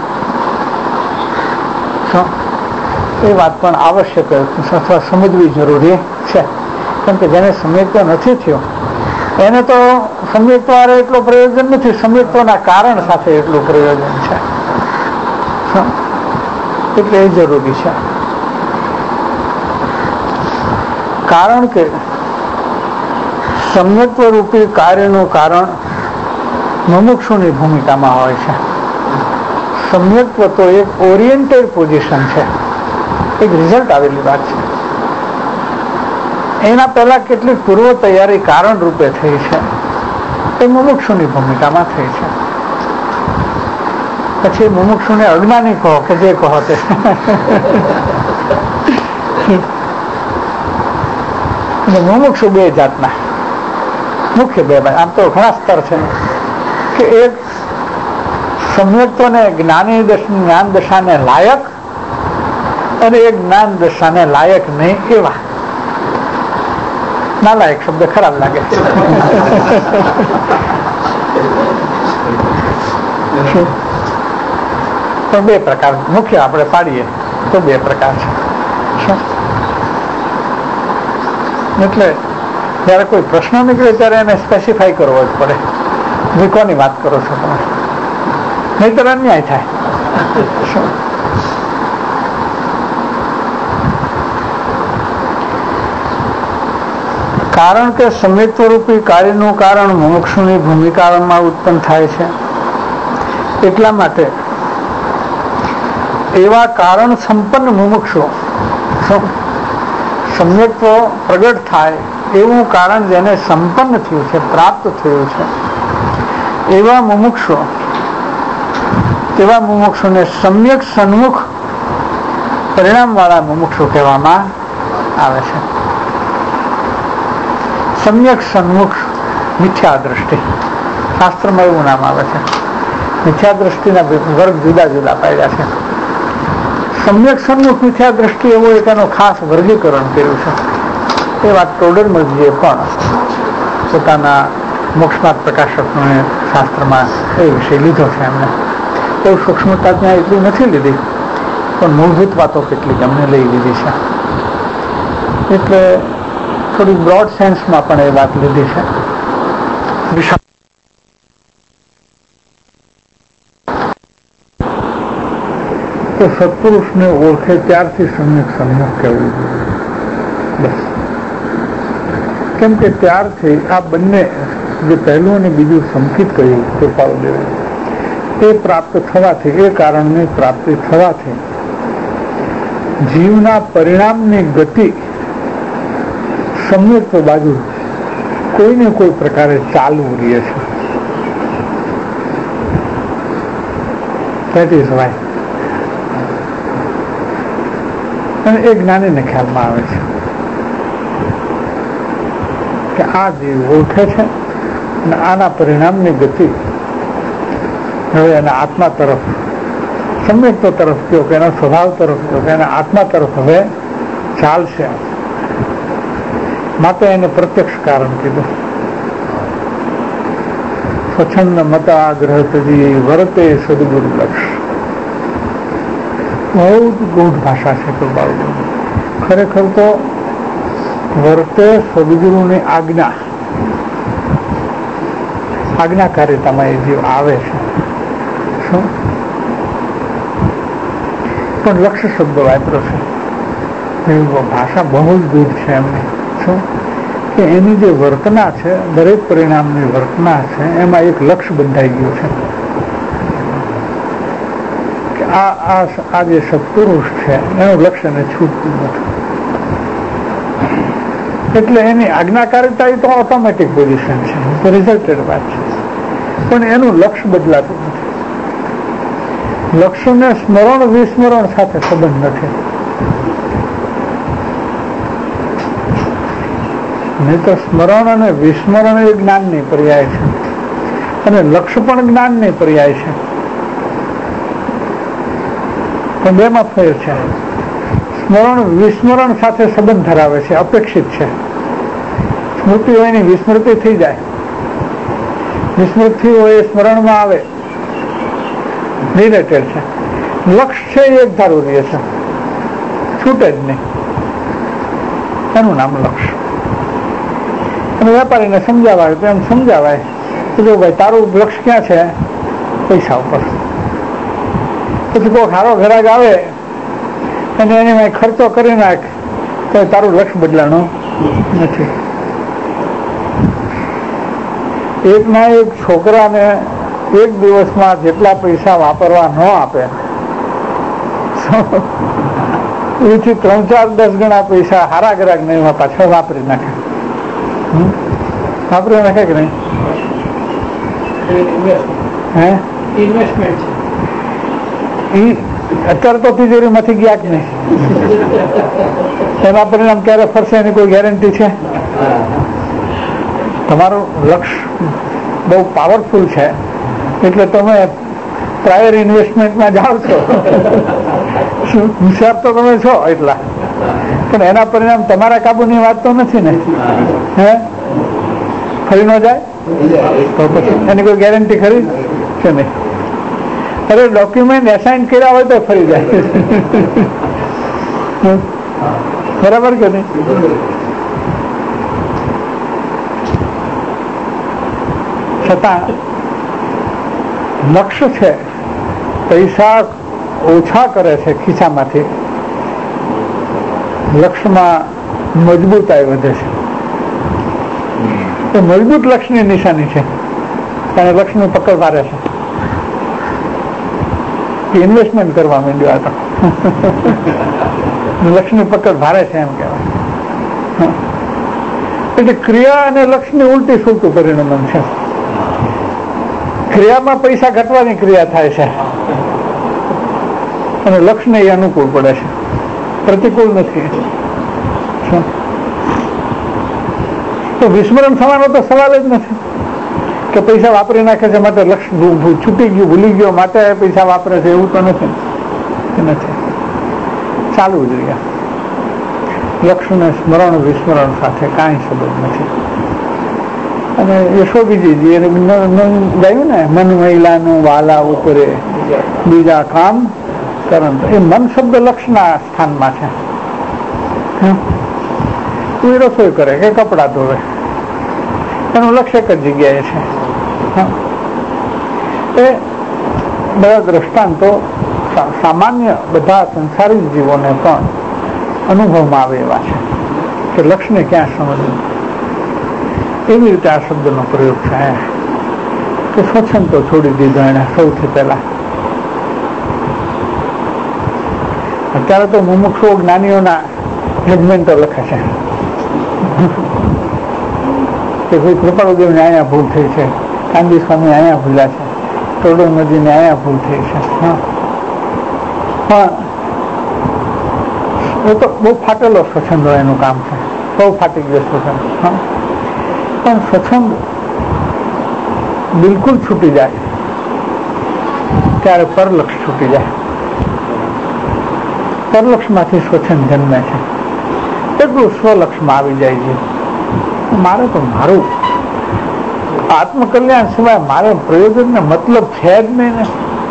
એ વાત પણ આવશ્યક અથવા સમજવી જરૂરી છે. કેમ કે જેને સમ્યક્ત્વ નથી થયો એને તો સમ્યક્ત્વ આરે એટલો પ્રયોજન નથી, સમ્યક્ત્વના કારણ સાથે એટલું પ્રયોજન છે, એટલે એ જરૂરી છે. કારણ કે સમ્યક્ત્વ રૂપી કાર્યનું કારણ મુમુક્ષુની ભૂમિકામાં હોય છે. સમ્યક્ત્વ તો એક ઓરિએન્ટેડ પોઝિશન છે, એક રિઝલ્ટ આવેલી વાત છે. એના પહેલા કેટલીક પૂર્વ તૈયારી કારણ રૂપે થઈ છે, એ મુમુક્ષુની ભૂમિકામાં થઈ છે. પછી મુમુક્ષુને અજ્ઞાની કહો કે જે કહો તે, મુમુક્ષુ બે જાતના મુખ્ય બે, આમ તો ઘણા સ્તર છે કે એક સમ્યક્ત્વને જ્ઞાની જ્ઞાન દશાને લાયક અને એક જ્ઞાન દશાને લાયક નહીં એવા. નાલાયક શબ્દ ખરાબ લાગે પણ બે પ્રકાર મુખ્ય આપણે પાડીએ તો બે પ્રકાર છે. એટલે જયારે કોઈ પ્રશ્ન નીકળે ત્યારે એને સ્પેસિફાઈ કરવો જ પડે, ભાઈ કોની વાત કરો છો તમે, નહીતર અન્યાય થાય. કારણ કે સમ્યક્ત્વ રૂપી કાર્યનું કારણ મુમુક્ષુની ભૂમિકામાં ઉત્પન્ન થાય છે, એટલા માટે એવા કારણ સંપન્ન મુમુક્ષુ સમ્યક્ત્વ પ્રગટ થાય એવું કારણ જેને સંપન્ન થયું છે, પ્રાપ્ત થયું છે, એવા મુમુક્ષુ તેવા મુમુક્ષુને સમ્યક સન્મુખ પરિણામ વાળા મુમુક્ષુ કહેવામાં આવે છે. સમ્યક સન્મુખ મિથ્યા દ્રષ્ટિ, શાસ્ત્રમાં એવું નામ આવે છે. મિથ્યા દ્રષ્ટિના વર્ગ જુદા જુદા પાડ્યા છે. સમ્યક સન્મુખ મિથ્યા દ્રષ્ટિ એવું એક એનું ખાસ વર્ગીકરણ કર્યું છે. એ વાત ટોડરમલજીએ પણ પોતાના મોક્ષમાર્ગ પ્રકાશકને શાસ્ત્રમાં એ વિષય લીધો છે. એમને એવું સૂક્ષ્મતા ત્યાં એટલી નથી લીધી, પણ મૂળભૂત વાતો કેટલીક અમને લઈ લીધી છે. એટલે થોડી બ્રોડ સેન્સમાં પણ એ વાત લીધી છે. તો સત્પુરુષને ઓળખે ત્યારથી સમ્યક સન્મુખ કહેવું બસ. કેમ કે ત્યારથી આ બંને જે પહેલું અને બીજું સંકિત કહ્યું કૃપાળુદેવે, એ પ્રાપ્ત થવાથી, એ કારણની પ્રાપ્તિ થવાથી જીવના પરિણામની ગતિ સમ્યક બાજુ કોઈને કોઈ પ્રકારે ચાલુ રહે છે. That is why. અને એ જ્ઞાનીને ખ્યાલમાં આવે છે કે આ જીવ ઓળખે છે અને આના પરિણામની ગતિ હવે એના આત્મા તરફ, સમ્યક્તો તરફ કયો કે એના સ્વભાવ તરફ કયો કે એના આત્મા તરફ હવે ચાલશે. માટે એને પ્રત્યક્ષ કારણ કીધું. સ્વચ્છંદ મતાગ્રહ તજી વર્તે સદગુરુ લક્ષ. બહુ જ ગૂઢ ભાષા છે કૃપાળુ. ખરેખર તો વર્તે સદગુરુની આજ્ઞા, આજ્ઞાકારિતામાં એ જીવ આવે છે. શું પણ લક્ષ્ય શબ્દ વાપરો છે. ભાષા બહુ જ ગૂઢ છે એમની. શું કે એની જે વર્તના છે, દરેક પરિણામની વર્તના છે, એમાં એક લક્ષ્ય બંધાઈ ગયું છે. આ જે સત્પુરુષ છે એનું લક્ષ્ય ને છૂટતું નથી. એટલે એની આજ્ઞાકારિતા એ તો ઓટોમેટિક પોઝિશન છે, તો રિઝલ્ટેડ વાત છે. પણ એનું લક્ષ્ય બદલાતું નથી. લક્ષ્યને સ્મરણ વિસ્મરણ સાથે સંબંધ નથી. નહીં તો સ્મરણ અને વિસ્મરણ એ જ્ઞાનની પર્યાય છે, અને લક્ષ્ય પણ જ્ઞાનની પર્યાય છે. પણ બેમાં ફેર છે. સ્મરણ વિસ્મરણ સાથે સંબંધ ધરાવે છે, અપેક્ષિત છે. સ્મૃતિ હોય ની વિસ્મૃતિ થઈ જાય, વિસ્મૃતિ હોય એ સ્મરણમાં આવે, રિલેટેડ છે. લક્ષ્ય છે એ એક ધારું રહે છે, છૂટે જ નહીં. એનું નામ લક્ષ્ય. અને વેપારીને સમજાવાય તો એમ સમજાવાય કે જો ભાઈ તારું લક્ષ્ય ક્યાં છે? પૈસા ઉપર. પછી કોઈ સારો ઘરાક આવે અને એની ખર્ચો કરી નાખ તો તારું લક્ષ્ય બદલાનું નથી. એક ના એક છોકરાને એક દિવસમાં જેટલા પૈસા વાપરવા ન આપે એથી ત્રણ ચાર દસ ગણા પૈસા હારા ગ્રાહક નહીં પાછળ વાપરી નાખે. વાપરી નાખે કે નહીં? હે ઇન્વેસ્ટમેન્ટ છે. અત્યારે તો તિજોરી માંથી ગયા કે નહીં? એના પરિણામ ક્યારે ફરશે એની કોઈ ગેરંટી છે? તમારું લક્ષ્ય બહુ પાવરફુલ છે એટલે તમે પ્રાયર ઇન્વેસ્ટમેન્ટમાં જાઓ છો. હોશિયાર તો તમે છો એટલા, પણ એના પરિણામ તમારા કાબુની વાત તો નથી ને. હે ફરી ન જાય તો પછી એની કોઈ ગેરંટી ખરી છે નહીં? અરે ડોક્યુમેન્ટ એસાઇન કર્યા હોય તો ફરી જાય. બરાબર કે નહીં? છતાં લક્ષ્ય છે પૈસા ઓછા કરે છે ખિસ્સામાંથી, લક્ષ્યમાં મજબૂતાઈ વધે છે. તો મજબૂત લક્ષ્યની નિશાની છે અને લક્ષ્યની પકડ મારે છે. ઇન્વેસ્ટમેન્ટ કરવા માંડ્યો આ તો લક્ષ્યની પકડ ભારે છે એમ કહેવાય. એટલે ક્રિયા અને લક્ષ્યની ઉલટી સુલટું પરિણામ છે. ક્રિયામાં પૈસા ઘટવાની ક્રિયા થાય છે અને લક્ષ્યને એ અનુકૂળ પડે છે. પ્રતિકૂળ નથી. તો વિસ્મરણ થવાનો તો સવાલ જ નથી કે પૈસા વાપરી નાખે છે માટે લક્ષ છૂટી ગયું, ભૂલી ગયો માટે પૈસા વાપરે છે, એવું તો નથી નથી ચાલવું જોઈએ. લક્ષ્યને સ્મરણ વિસ્મરણ સાથે કાંઈ સંબંધ નથી. અને યશોબીજી એને ગાયું ને, મન મહિલાનું વાલા ઉપરે બીજા કામ કરંત, એ મન શબ્દ લક્ષના સ્થાનમાં છે. તું રસોઈ કરે કે કપડા ધોવે, એનું લક્ષ્ય એક જ જગ્યાએ છે. એ બધા દ્રષ્ટાંતો સામાન્ય બધા સંસારિક જીવોને પણ અનુભવમાં આવે એવા છે કે લક્ષ્યને ક્યાં સમજવું. એવી રીતે આ શબ્દનો પ્રયોગ છે કે સ્વચ્છંદ તો છોડી દીધો એને સૌથી પહેલા. અત્યારે તો મુમુક્ષુ જ્ઞાનીઓના જજમેન્ટો લખે છે કે ભાઈ કૃપાળુદેવને અહીંયા ભૂલ થઈ છે, કાંદી સ્વામી અહીંયા ભૂલ્યા છે, ટોડરમજીને અહીંયા ભૂલ થઈ છે. હા, પણ એ તો બહુ ફાટેલો સ્વચ્છંદ હોય એનું કામ છે, બહુ ફાટી ગયો સ્વચ્છંદ. હા, પણ સ્વચ્છંદ બિલકુલ છૂટી જાય ત્યારે પરલક્ષ છૂટી જાય. પરલક્ષમાંથી સ્વચ્છંદ જન્મે છે, એટલું સ્વલક્ષમાં આવી જાય છે. મારે તો મારું આત્મકલ્યાણ સિવાય મારે પ્રયોજન ને મતલબ છે જ નહીં ને.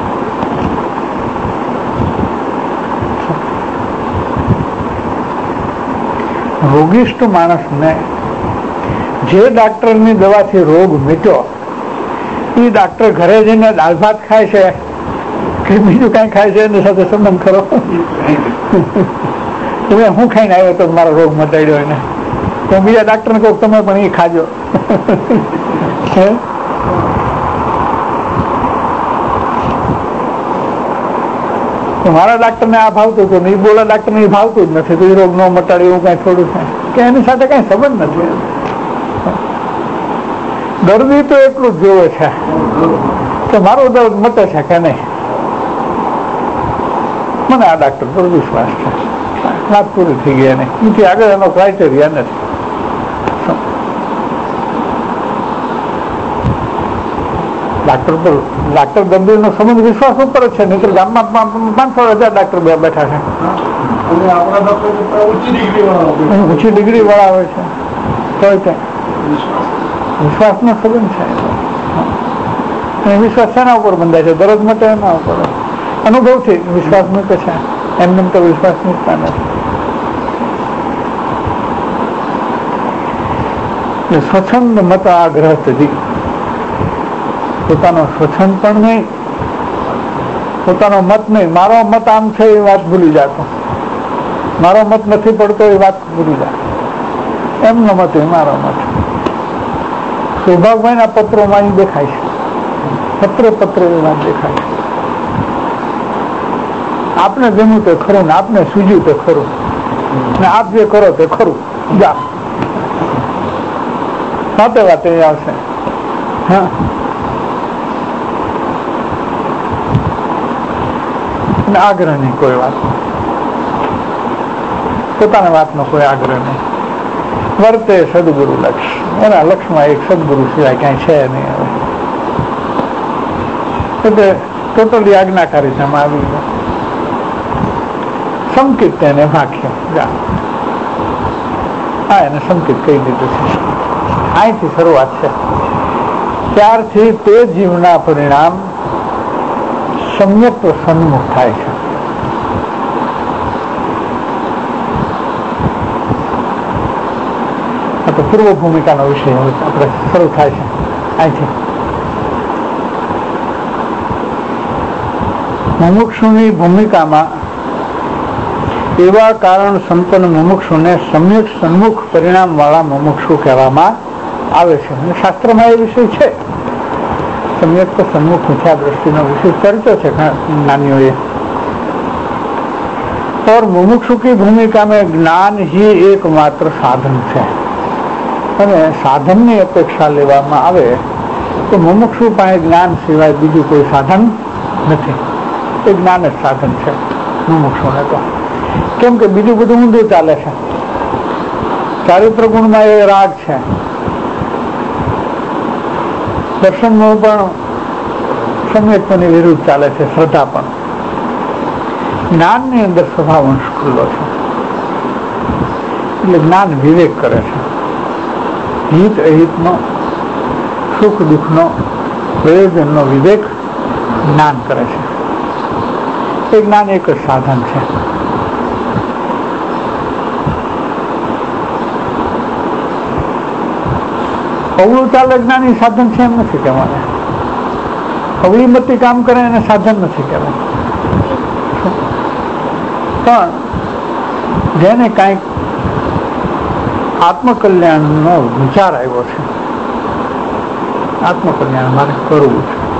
રોગિષ્ઠ માણસને જે ડાક્ટરની દવાથી રોગ મિટ્યો એ ડાક્ટર ઘરે જઈને દાળ ભાત ખાય છે કે બીજું કઈ ખાય છે એની સાથે સંબંધ કરો. તમે હું ખાઈને આવ્યો તો મારો રોગ મટાડ્યો એને, તો બીજા ડાક્ટરને કહું તમે પણ એ ખાજો. મારા ડાક્ટરને આ ભાવતું હતું ને એ બોલા ડાક્ટરને એ ભાવતું જ નથી, તો એ રોગ ન મટાડે એવું કઈ થોડું થાય કે એની સાથે કઈ સંબંધ નથી. દર્દી તો એટલું જ જોવે છે કે મારો દર્દ મટે છે કે નહીં. મને આ ડાક્ટર પર વિશ્વાસ છે, વાત પૂરી થઈ ગઈ નહીં, એથી આગળ એનો ક્રાઇટેરિયા નથી. ડાક્ટર પર ડાક્ટર દર્દીનો સંબંધ વિશ્વાસ ઉપર જ છે, નહીં તો ગામમાં પાંચસો હજાર ડાક્ટર બેઠા છે, ઊંચી ડિગ્રી વાળા હોય છે, તો વિશ્વાસ નો સંબંધ છે. વિશ્વાસ શેના ઉપર બંધાય છે? દરરોજ માટે એના ઉપર અનુભવથી વિશ્વાસ મૂકે છે, એમને તો વિશ્વાસ મૂકતા નથી. સ્વચ્છંદ મત આગ્રહ તજી, પોતાનો સ્વચ્છંદ પણ નહીં, પોતાનો મત નહીં, મારો મત આમ છે એ વાત ભૂલી જતો, મારો મત નથી પડતો એ વાત ભૂલી જાય, એમનો મત એ મારો મત. સૌભાગભાઈ ના પત્રોમાં અહીં દેખાય છે, પત્રે પત્રે એ વાત દેખાય છે. આપને ગમ્યું તે ખરું ને આપને સૂજ્યું તે ખરું ને આપ જે કરો તે ખરું, જા સાથે વાત એ આવશે. હા, આગ્રહ નહીં કોઈ વાત, પોતાના વાતનો કોઈ આગ્રહ નહીં. વર્તે સદગુરુ લક્ષ, એના લક્ષમાં એક સદગુરુ સિવાય કઈ છે નહીં. હવે એટલે ટોટલી આજ્ઞાકારિતામાં આવી ગયો. સંકિત તેને ભાખ્યો, હા એને સંકિત કહી દીધું છે. અહીંથી શરૂઆત છે, ત્યારથી તે જીવના પરિણામ સમ્યક સન્મુખ થાય છે. તો પૂર્વ ભૂમિકાનો વિષય આપણે શરૂ થાય છે અહીંથી. મુમુક્ષુની ભૂમિકામાં એવા કારણ સંપન્ન મુમુક્ષુને સમ્યક સન્મુખ પરિણામ વાળા મુમુક્ષુ કહેવામાં આવે છે. અને શાસ્ત્રમાં એ વિષય છે, સમ્યક સન્મુખ મિથ્યા દ્રષ્ટિનો વિષય ચર્ચો છે જ્ઞાનીઓએ. और मुमुक्षु की भूमिका में ज्ञान ही एकमात्र साधन છે, અને સાધનની અપેક્ષા લેવામાં આવે તો મુમુક્ષુ પાસે જ્ઞાન સિવાય બીજું કોઈ સાધન નથી. એ જ્ઞાન જ સાધન છે મુમુક્ષુને. તો કેમ કે બીજું બધું ઊંધું ચાલે છે. ચારિત્ર ગુણમાં એ રાગ છે, દર્શનમાં પણ સમ્યક્તની વિરુદ્ધ ચાલે છે, શ્રદ્ધા પણ. જ્ઞાનની અંદર સ્વભાવ અંશ ખુલ્લો છે, એટલે જ્ઞાન વિવેક કરે છે. હિત અહિતનો, સુખ દુઃખનો, પ્રયોજનનો વિવેક જ્ઞાન કરે છે. એ જ્ઞાન એક જ સાધન છે. અવળું ચાલે જ્ઞાની સાધન છે એમ નથી કહેવાય. અવળી મતી કામ કરે એને સાધન નથી કહેવાય. પણ જેને કાંઈક આત્મકલ્યાણનો વિચાર આવ્યો છે, આત્મકલ્યાણ મારે કરવું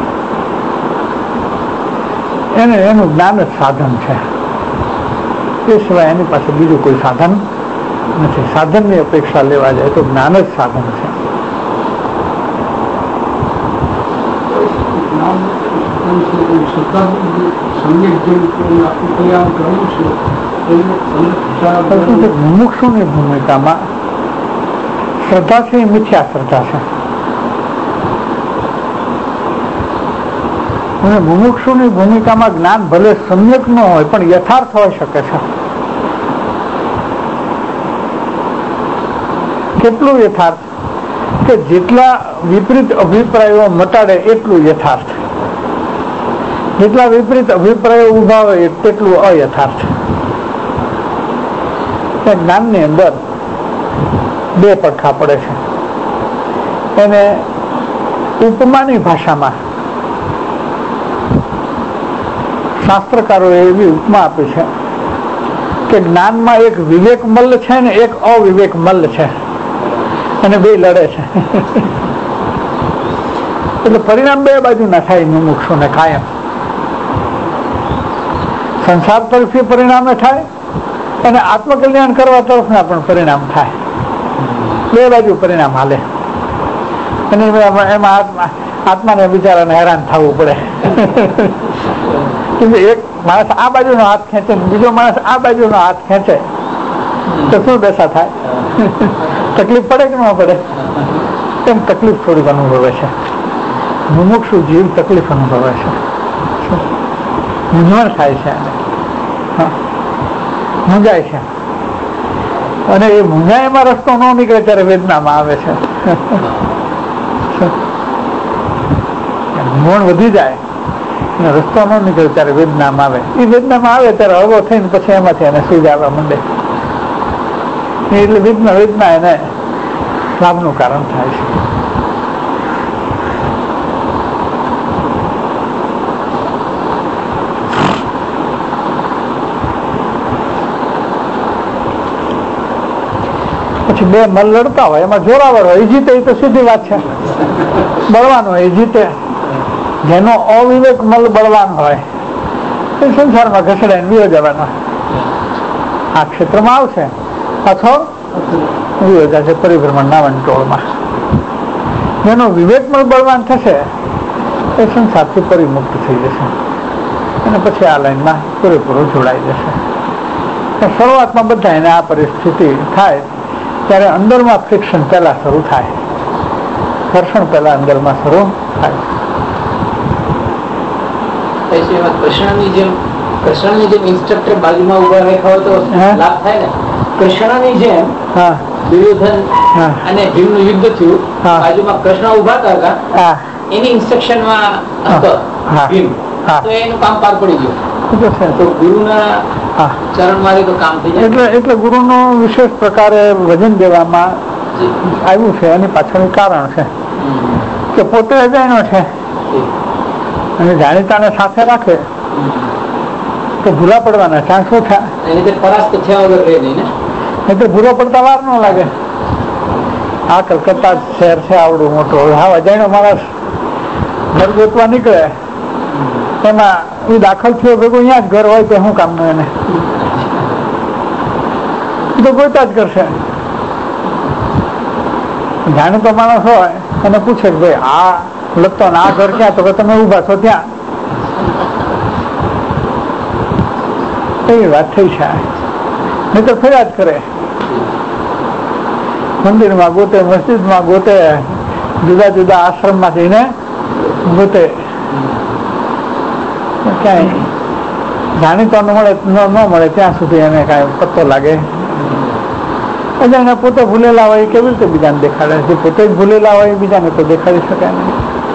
છે, એને એનું જ્ઞાન જ સાધન છે. એ સિવાય એની પાસે બીજું કોઈ સાધન નથી. સાધનની અપેક્ષા લેવા જાય તો જ્ઞાન જ સાધન છે. મુમુક્ષુની ભૂમિકામાં શ્રદ્ધા છે એ મિથ્યા શ્રદ્ધા છે. અને મુમુક્ષુની ભૂમિકામાં જ્ઞાન ભલે સમ્યક ન હોય પણ યથાર્થ હોઈ શકે છે. કેટલું યથાર્થ કે જેટલા વિપરીત અભિપ્રાયો મટાડે એટલું યથાર્થ, જેટલા વિપરીત અભિપ્રાયો ઉભા હોય તેટલું અયથાર્થ. જ્ઞાનની અંદર બે પડખા પડે છે. એને ઉપમાની ભાષામાં શાસ્ત્રકારોએ એવી ઉપમા આપી છે કે જ્ઞાનમાં એક વિવેક મલ્લ છે ને એક અવિવેક મલ્લ છે, અને બે લડે છે. એટલે પરિણામ બે બાજુ ના થાય. મુમુક્ષુને કાયમ સંસાર તરફી પરિણામે થાય અને આત્મકલ્યાણ કરવા તરફના પણ પરિણામ થાય. બે બાજુ પરિણામ હાલે. અને એમાં આત્માને બિચારાને હેરાન થવું પડે. એક માણસ આ બાજુનો હાથ ખેંચે, બીજો માણસ આ બાજુનો હાથ ખેંચે તો શું દશા થાય? તકલીફ પડે કે ન પડે? એમ તકલીફ થોડીક અનુભવે છે. મુમુક્ષુ જીવ તકલીફ અનુભવે છે, મૂંઝવણ થાય છે, મૂંઝાય છે. અને એ મૂંઝાયમાં રસ્તો ન નીકળે ત્યારે વેદનામાં આવે છે. મૂંઝવણ વધી જાય અને રસ્તો ન નીકળે ત્યારે વેદનામાં આવે. એ વેદનામાં આવે ત્યારે હળવો થઈને પછી એમાંથી એને સૂઝ આવવા માંડે. એટલે વેદના વેદના એને લાભનું કારણ થાય છે. પછી બે મલ લડતા હોય, એમાં જોરાવર હોય, એ જીતે એ તો સીધી વાત છે. બળવાન હોય એ જીતે. જેનો અવિવેક મલ બળવાન હોય એ સંસારમાં ઘસડાઈને વિયો જવાનો. આ ક્ષેત્રમાં આવશે અથવા વિયો જશે પરિભ્રમણ નાવન ટોળમાં. જેનો વિવેક મલ બળવાન થશે એ સંસારથી પરિમુક્ત થઈ જશે અને પછી આ લાઈનમાં પૂરેપૂરો જોડાઈ જશે. શરૂઆતમાં બધા એને આ પરિસ્થિતિ થાય ત્યારે અંદરમાં ફ્રિક્શન પહેલા શરૂ થાય, ઘર્ષણ પહેલા અંદરમાં શરૂ થાય. કૃષ્ણની જેમ કૃષ્ણની જેમ ઇન્સ્ટ્રક્ટર બાજુમાં ઉભા રાખ્યા હોય તો લાભ થાય ને. કૃષ્ણની જેમ દુર્યોધન અને ભીમનું યુદ્ધ થયું, બાજુમાં કૃષ્ણ ઉભા હતા, એની ઇન્સ્ટ્રક્શનમાં હતો ભીમ, તો એનું કામ પાર પડી ગયું. તો ગુરુના ચરણ મારે તો કામ થઈ જાય. એટલે એટલે ગુરુનો વિશેષ પ્રકારે વજન દેવામાં આવ્યું છે. એની પાછળનું કારણ છે કે પોતે અજાણ્યો છે અને જાણીતાને સાથે રાખે તો ભૂલા પડવાના ચાન્સ ઓછા. પરાસ્ત થયા વગર રહે નહીં ને. નહીં તો ભૂલો પડતા વાર ન લાગે. આ કલકત્તા શહેર છે આવડું મોટું, હા અજાણ્યો માણસ ઘર ગોતવા નીકળે, એમાં એ દાખલ થયો ભેગું અહીંયા જ ઘર હોય તો શું કામનું એને? તો ગોતા જ કરશે. જાણીતો માણસ હોય અને પૂછે કે ભાઈ આ લગતો ને આ ઘર ક્યાં? તો તમે ઉભા છો ત્યાં. એવી વાત થઈ છે. નહીં તો ફરિયાદ કરે, મંદિરમાં ગોતે, મસ્જિદમાં ગોતે, જુદા જુદા આશ્રમમાં જઈને ગોતે, ક્યાંય જાણીતો ન મળે ન મળે ત્યાં સુધી એને કાંઈ પત્તો લાગે. એટલે એને પોતે ભૂલેલા હોય કેવી રીતે બીજાને દેખાડે? જે પોતે જ ભૂલેલા હોય બીજાને તો દેખાડી શકાય નહીં.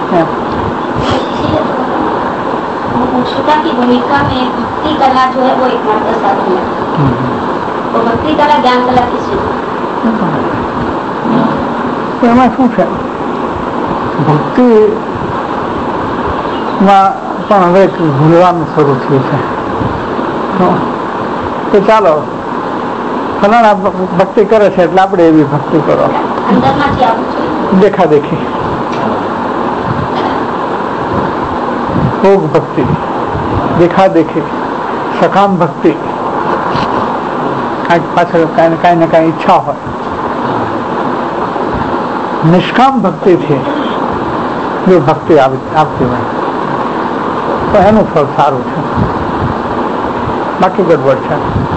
की भूमिका में भक्ति कला जो है वो एक मात्र साधन है. तो भक्ति कला ज्ञान कला किससे? એમાં શું છે, ભક્તિ માં પણ હવે ભૂલવાનું શરૂ થયું છે. તો ચાલો ફલાણા ભક્તિ કરે છે એટલે આપણે એવી ભક્તિ કરો, દેખા દેખી. ભોગ ભક્તિ, દેખા દેખી, સકામ ભક્તિ, કાંઈક પાછળ કાંઈ કાંઈ ને કાંઈ ઈચ્છા હોય. નિષ્કામ ભક્તિથી જો ભક્તિ આપતી હોય તો એનું ફળ સારું છે, બાકી ગડબડ છે.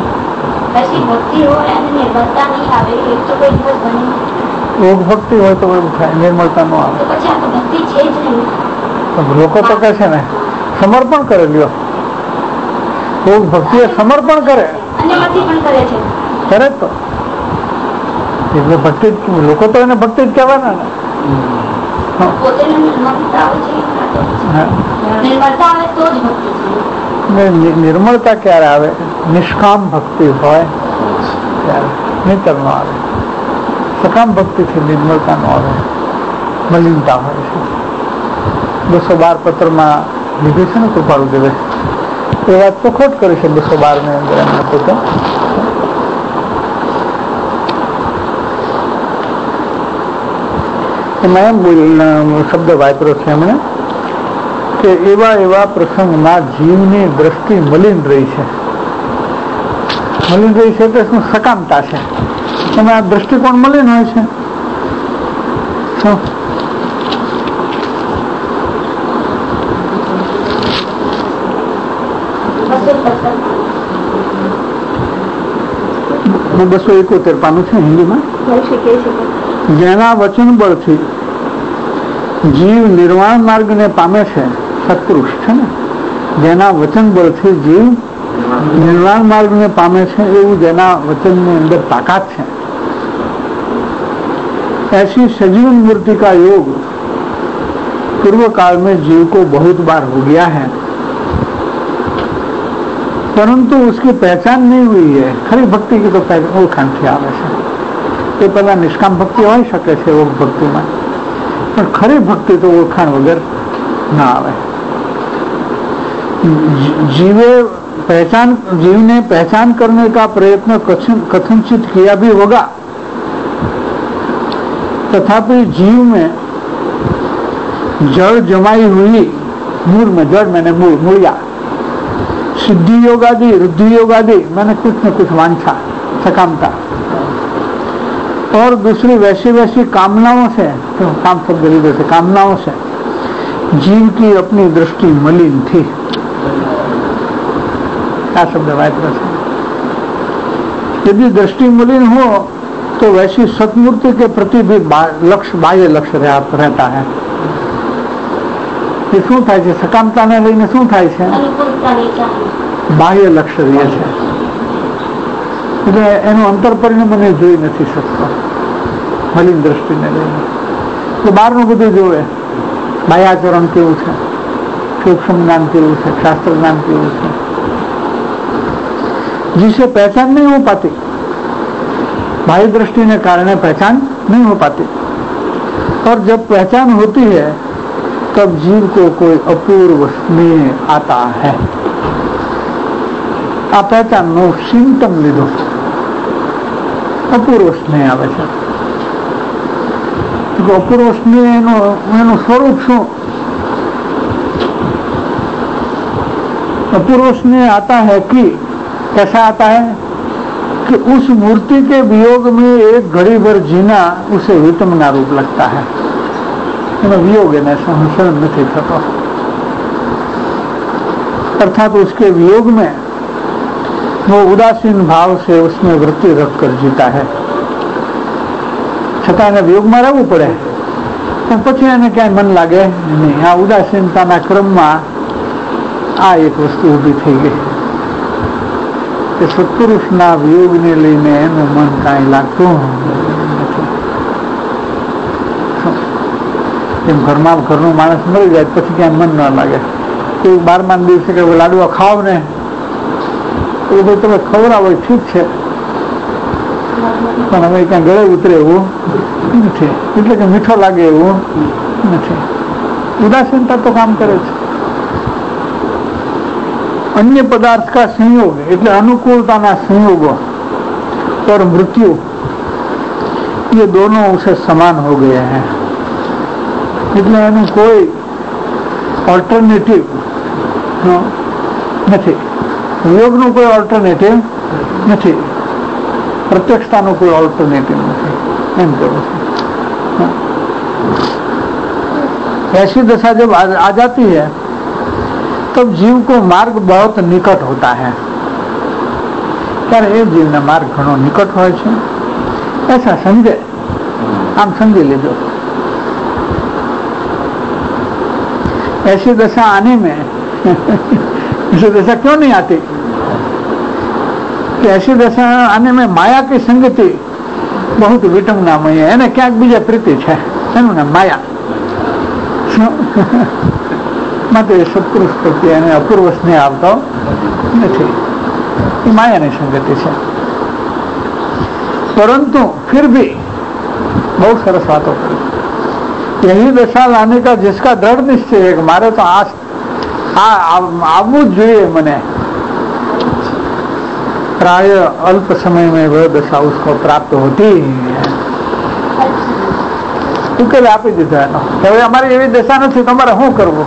યોગ ભક્તિ હોય તો એવું થાય, નિર્મળતા ન આવે. લોકો તો કહે છે ને સમર્પણ કરે, લ્યો યોગ ભક્તિ એ સમર્પણ કરે કરે તો એટલે ભક્તિ, લોકો તો એને ભક્તિ જ કહેવાના ને. નિર્મળતા ક્યારે આવે? નિષ્કામ ભક્તિ હોય ત્યારે, નહીતર ન આવે. સકામ ભક્તિથી નિર્મળતા ન આવે, મલિનતા હોય છે. બસો બાર પત્રમાં લીધી છે ને કૃપાળુ દેવે, એ વાત તો ખોટ કરી છે. બસો બાર ની અંદર એમને પોતે એમાં એમ બોલ શબ્દ વાપર્યો છે એમણે કે એવા એવા પ્રસંગમાં જીવની દ્રષ્ટિ મલિન રહી છે. મલિન રહી છે એટલે શું? સકામતા છે. એમાં આ દ્રષ્ટિકોણ મલિન હોય છે. બસો એકોતેર પાનું છે હિન્દીમાં. જેના વચન બળથી જીવ નિર્વાણ માર્ગને પામે છે, સત્પુરુષ છે ને, જેના વચન બળથી જીવ નિર્વાણ માર્ગને પામે છે, એવું જેના વચનની અંદર તાકાત છે, ऐसी सजीवन मूर्ति का योग पूर्व काल में जीव को बहुत बार हो गया है, परंतु उसकी पहचान नहीं हुई है. खरी भक्ति की तो ओळखाण थी आवे છે. એ પેલા નિષ્કામ ભક્તિ હોઈ શકે છે યોગ ભક્તિમાં, પણ ખરી ભક્તિ તો ઓળખાણ વગર ના આવે. जीवे पहचान जीव ने पहचान करने का प्रयत्न कथनचित किया भी होगा, तथापि जीव में जड़ जमाई हुई, मूल में जड़ मैंने मूल मूलिया, सिद्धि योग आदि रुद्धि योग आदि मैंने कुछ न कुछ वांछा, सकामता और दूसरी वैसी वैसी कामनाओं से, तो काम शब्द लीधे से कामनाओं से जीव की अपनी दृष्टि मलिन थी. क्या शब्द वापरा है? यदि दृष्टि मलिन हो तो वैसी सतमूर्ति के प्रति भी लक्ष्य बाह्य लक्ष्य रहता है. ये शू थाय छे? सकामता ने लईने शू थाय छे? बाह्य लक्ष्य रहे छे. એટલે એનું અંતર પરિણામ મને જોઈ નથી શકતો મલિન દ્રષ્ટિને લઈને. તો બહારનું બધું જોવે, બાહ્યાચરણ કેવું છે, સૂક્ષ્મ જ્ઞાન કેવું છે, શાસ્ત્ર જ્ઞાન કેવું છે, जिसे पहचान नहीं हो पाती, बाह्य दृष्टि ने कारण पहचान नहीं हो पाती. और जब पहचान होती है तब जीव को कोई अपूर्व स्नेह आता है. आ पहचान नो सिम्टम लीधो, अपूर्व स्नेह आवे छे. तो अपूर्व स्नेह एनो एनो स्वरूप शू? अपूर्व स्नेह आता है कि कैसा आता है कि उस मूर्ति के वियोग में एक घड़ी भर जीना उसे वितमना रूप लगता है. वियोग ने सहन नहीं थतो, अर्थात उसके वियोग में वो उदासीन भाव से उसमें वृत्ति रख कर जीता है। छता એને વિયોગમાં રહેવું પડે પણ પછી એને ક્યાંય મન લાગે નહીં। આ ઉદાસીનતાના ક્રમમાં આ એક વસ્તુ ઊભી થઈ ગઈ કે સત્પુરુષના વિયોગને લઈને એનું મન કાંઈ લાગતું નથી। એમ ઘરમાં ઘરનો માણસ મરી જાય પછી ક્યાંય મન ન લાગે। કોઈ બારમા દિવસે કે લાડવા ખાવ ને એ ભાઈ તમે ખવડાવો ઠીક છે પણ હવે ક્યાં ગળે ઉતરે એવું નથી, એટલે કે મીઠો લાગે એવું નથી। ઉદાસીનતા તો કામ કરે છે। अन्य पदार्थ का संयोग એટલે अनुकूलता संयोगों और मृत्यु ये दोनों उसे समान हो गए हैं। એટલે એનું કોઈ ઓલ્ટરનેટિવ નથી, વિયોગનું કોઈ ઓલ્ટરનેટિવ નથી, પ્રત્યક્ષતાનું કોઈ ઓલ્ટરનેટિવ નથી એમ કહું છું। ऐसी दशा जब आ जाती है तब जीव को मार्ग बहुत निकट होता है। ત્યારે એ જીવને માર્ગ ઘણો નિકટ હોય છે ऐसा समझे, આમ સમજી लेजो। ऐसी दशा आने में ऐसी दशा क्यों नहीं आती कि ऐसी दशा आने में माया की संगति बहुत विटंबनामय है। એને ક્યાંક બીજા પ્રીતિ છે, એનું નામ માયા। માટે સત્પુરુષ પ્રત્યે એને અપૂર્વ સ્નેહ આવતો નથી, એ માયાની સંગતિ છે। પરંતુ फिर भी બહુ સરસ વાતો કરી। यही दशा लाने का जिसका दृढ़ निश्चय है कि मारे तो आ આવવું જ જોઈએ મને, प्राय अल्प समय में वह दशा उसको प्राप्त होती है। ઉકેલ આપી દીધો એનો, હવે અમારી એવી દશા નથી, તમારે શું કરવું?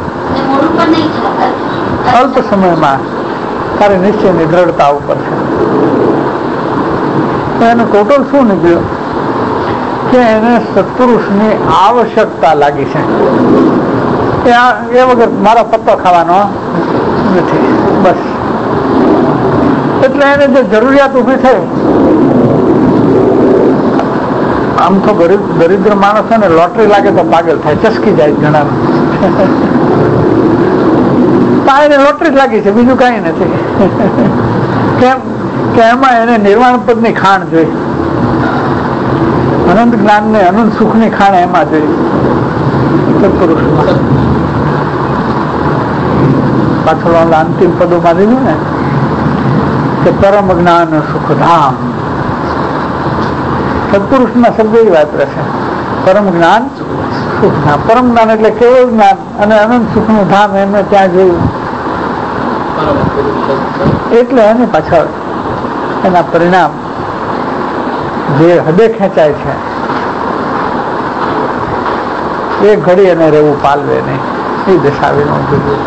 અલ્પ સમયમાં તારી નિશ્ચયની દ્રઢતા ઉપર છે। એનો ટોટલ શું નીકળ્યો કે એને સત્પુરુષની આવશ્યકતા લાગી છે, એ વગર મારો પત્તો ખાવાનો નથી બસ। એટલે એને જે જરૂરિયાત ઉભી થઈ, આમ તો ગરીબ દરિદ્ર માણસ ને લોટરી લાગે તો પાગલ થાય, ચસકી જાય ઘણા। એને લોટરી જ લાગી છે, બીજું કઈ નથી। કેમ કે એમાં એને નિર્વાણ પદ ની ખાણ જોઈ, અનંત જ્ઞાન ને અનંત સુખ ની ખાણ એમાં જોઈ સત્પુરુષમાં। પાછળ અંતિમ પદોમાં લીધું ને કે પરમ જ્ઞાન સુખધામ, સત્પુરુષના શબ્દ એ વાપરે છે, પરમ જ્ઞાન સુખધામ। પરમ જ્ઞાન એટલે કેવળ જ્ઞાન અને અનંત સુખ નું ધામ એમને ત્યાં જોયું, એટલે એની પાછળ એના પરિણામ જે હદે ખેંચાય છે એ ઘડી એને રહેવું પાલવે નહીં, એ દશાવીનું જોયું।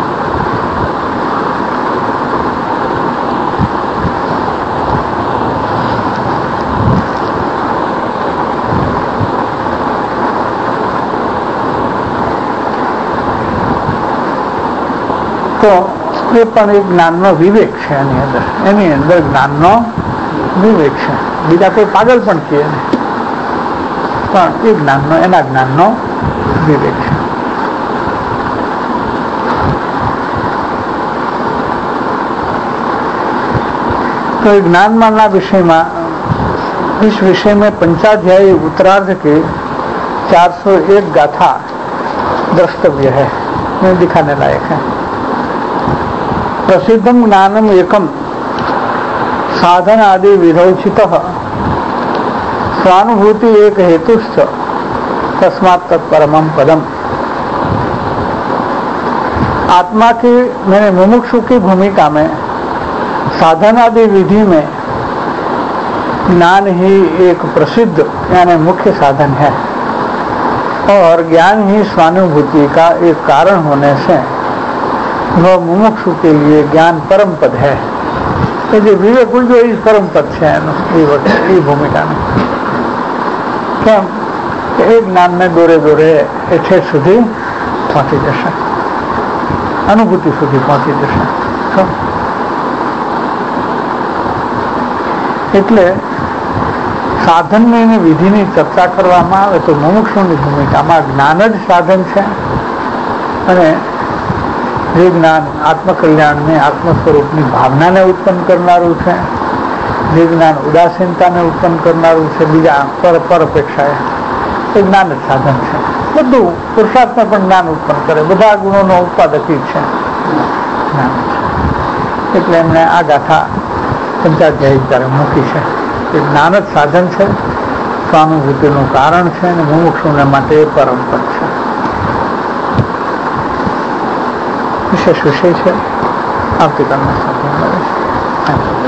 તો એ પણ એક જ્ઞાનનો વિવેક છે એની અંદર, એની અંદર જ્ઞાનનો વિવેક છે। બીજા કોઈ પાગલ પણ કહે નહીં, પણ એ જ્ઞાનનો એના જ્ઞાનનો વિવેક છે। तो ज्ञान विषय में इस विषय में पंचाध्यायी उत्तरार्ध के चार सौ एक गाथा द्रष्टव्य है, ये दिखाने लायक है। प्रसिद्धम ज्ञानम एकम साधन आदि विधौचित स्वानुभूति एक हेतुश्च तस्मात् तत्परमं पदम। आत्मा की मैंने मुमुक्षु की भूमिका में साधन आदि विधि में ज्ञान ही एक प्रसिद्ध यानी मुख्य साधन है और ज्ञान ही स्वानुभूति का एक कारण होने से वह मुमुक्षु के लिए ज्ञान परम पद है। तो जो विवेक जो इस परम पद है ये भूमिका में केम કે એ જ્ઞાનને દોરે દોરે એ છેક સુધી પહોંચી જશે, અનુભૂતિ સુધી પહોંચી જશે। એટલે સાધનની અને વિધિની ચર્ચા કરવામાં આવે તો મુમુક્ષુની ભૂમિકામાં જ્ઞાન જ સાધન છે, અને જે જ્ઞાન આત્મકલ્યાણને આત્મ સ્વરૂપની ભાવનાને ઉત્પન્ન કરનારું છે, જે જ્ઞાન ઉદાસીનતાને ઉત્પન્ન કરનારું છે, બીજા પર પર અપેક્ષાએ એ જ્ઞાન જ સાધન છે. બધું પુરુષાર્થને પણ જ્ઞાન ઉત્પન્ન કરે, બધા ગુણોનો ઉત્પાદક છે જ્ઞાન. એટલે એમણે આ ગાથા પંચાધ્યાયી ત્યારે મૂકી છે કે જ્ઞાન જ સાધન છે, સ્વાનુભૂતિનું કારણ છે, અને મુમુક્ષુને માટે એ પરમ પદ છે. વિશેષ વિષય છે, આવતીકાલના સાથે મળે છે.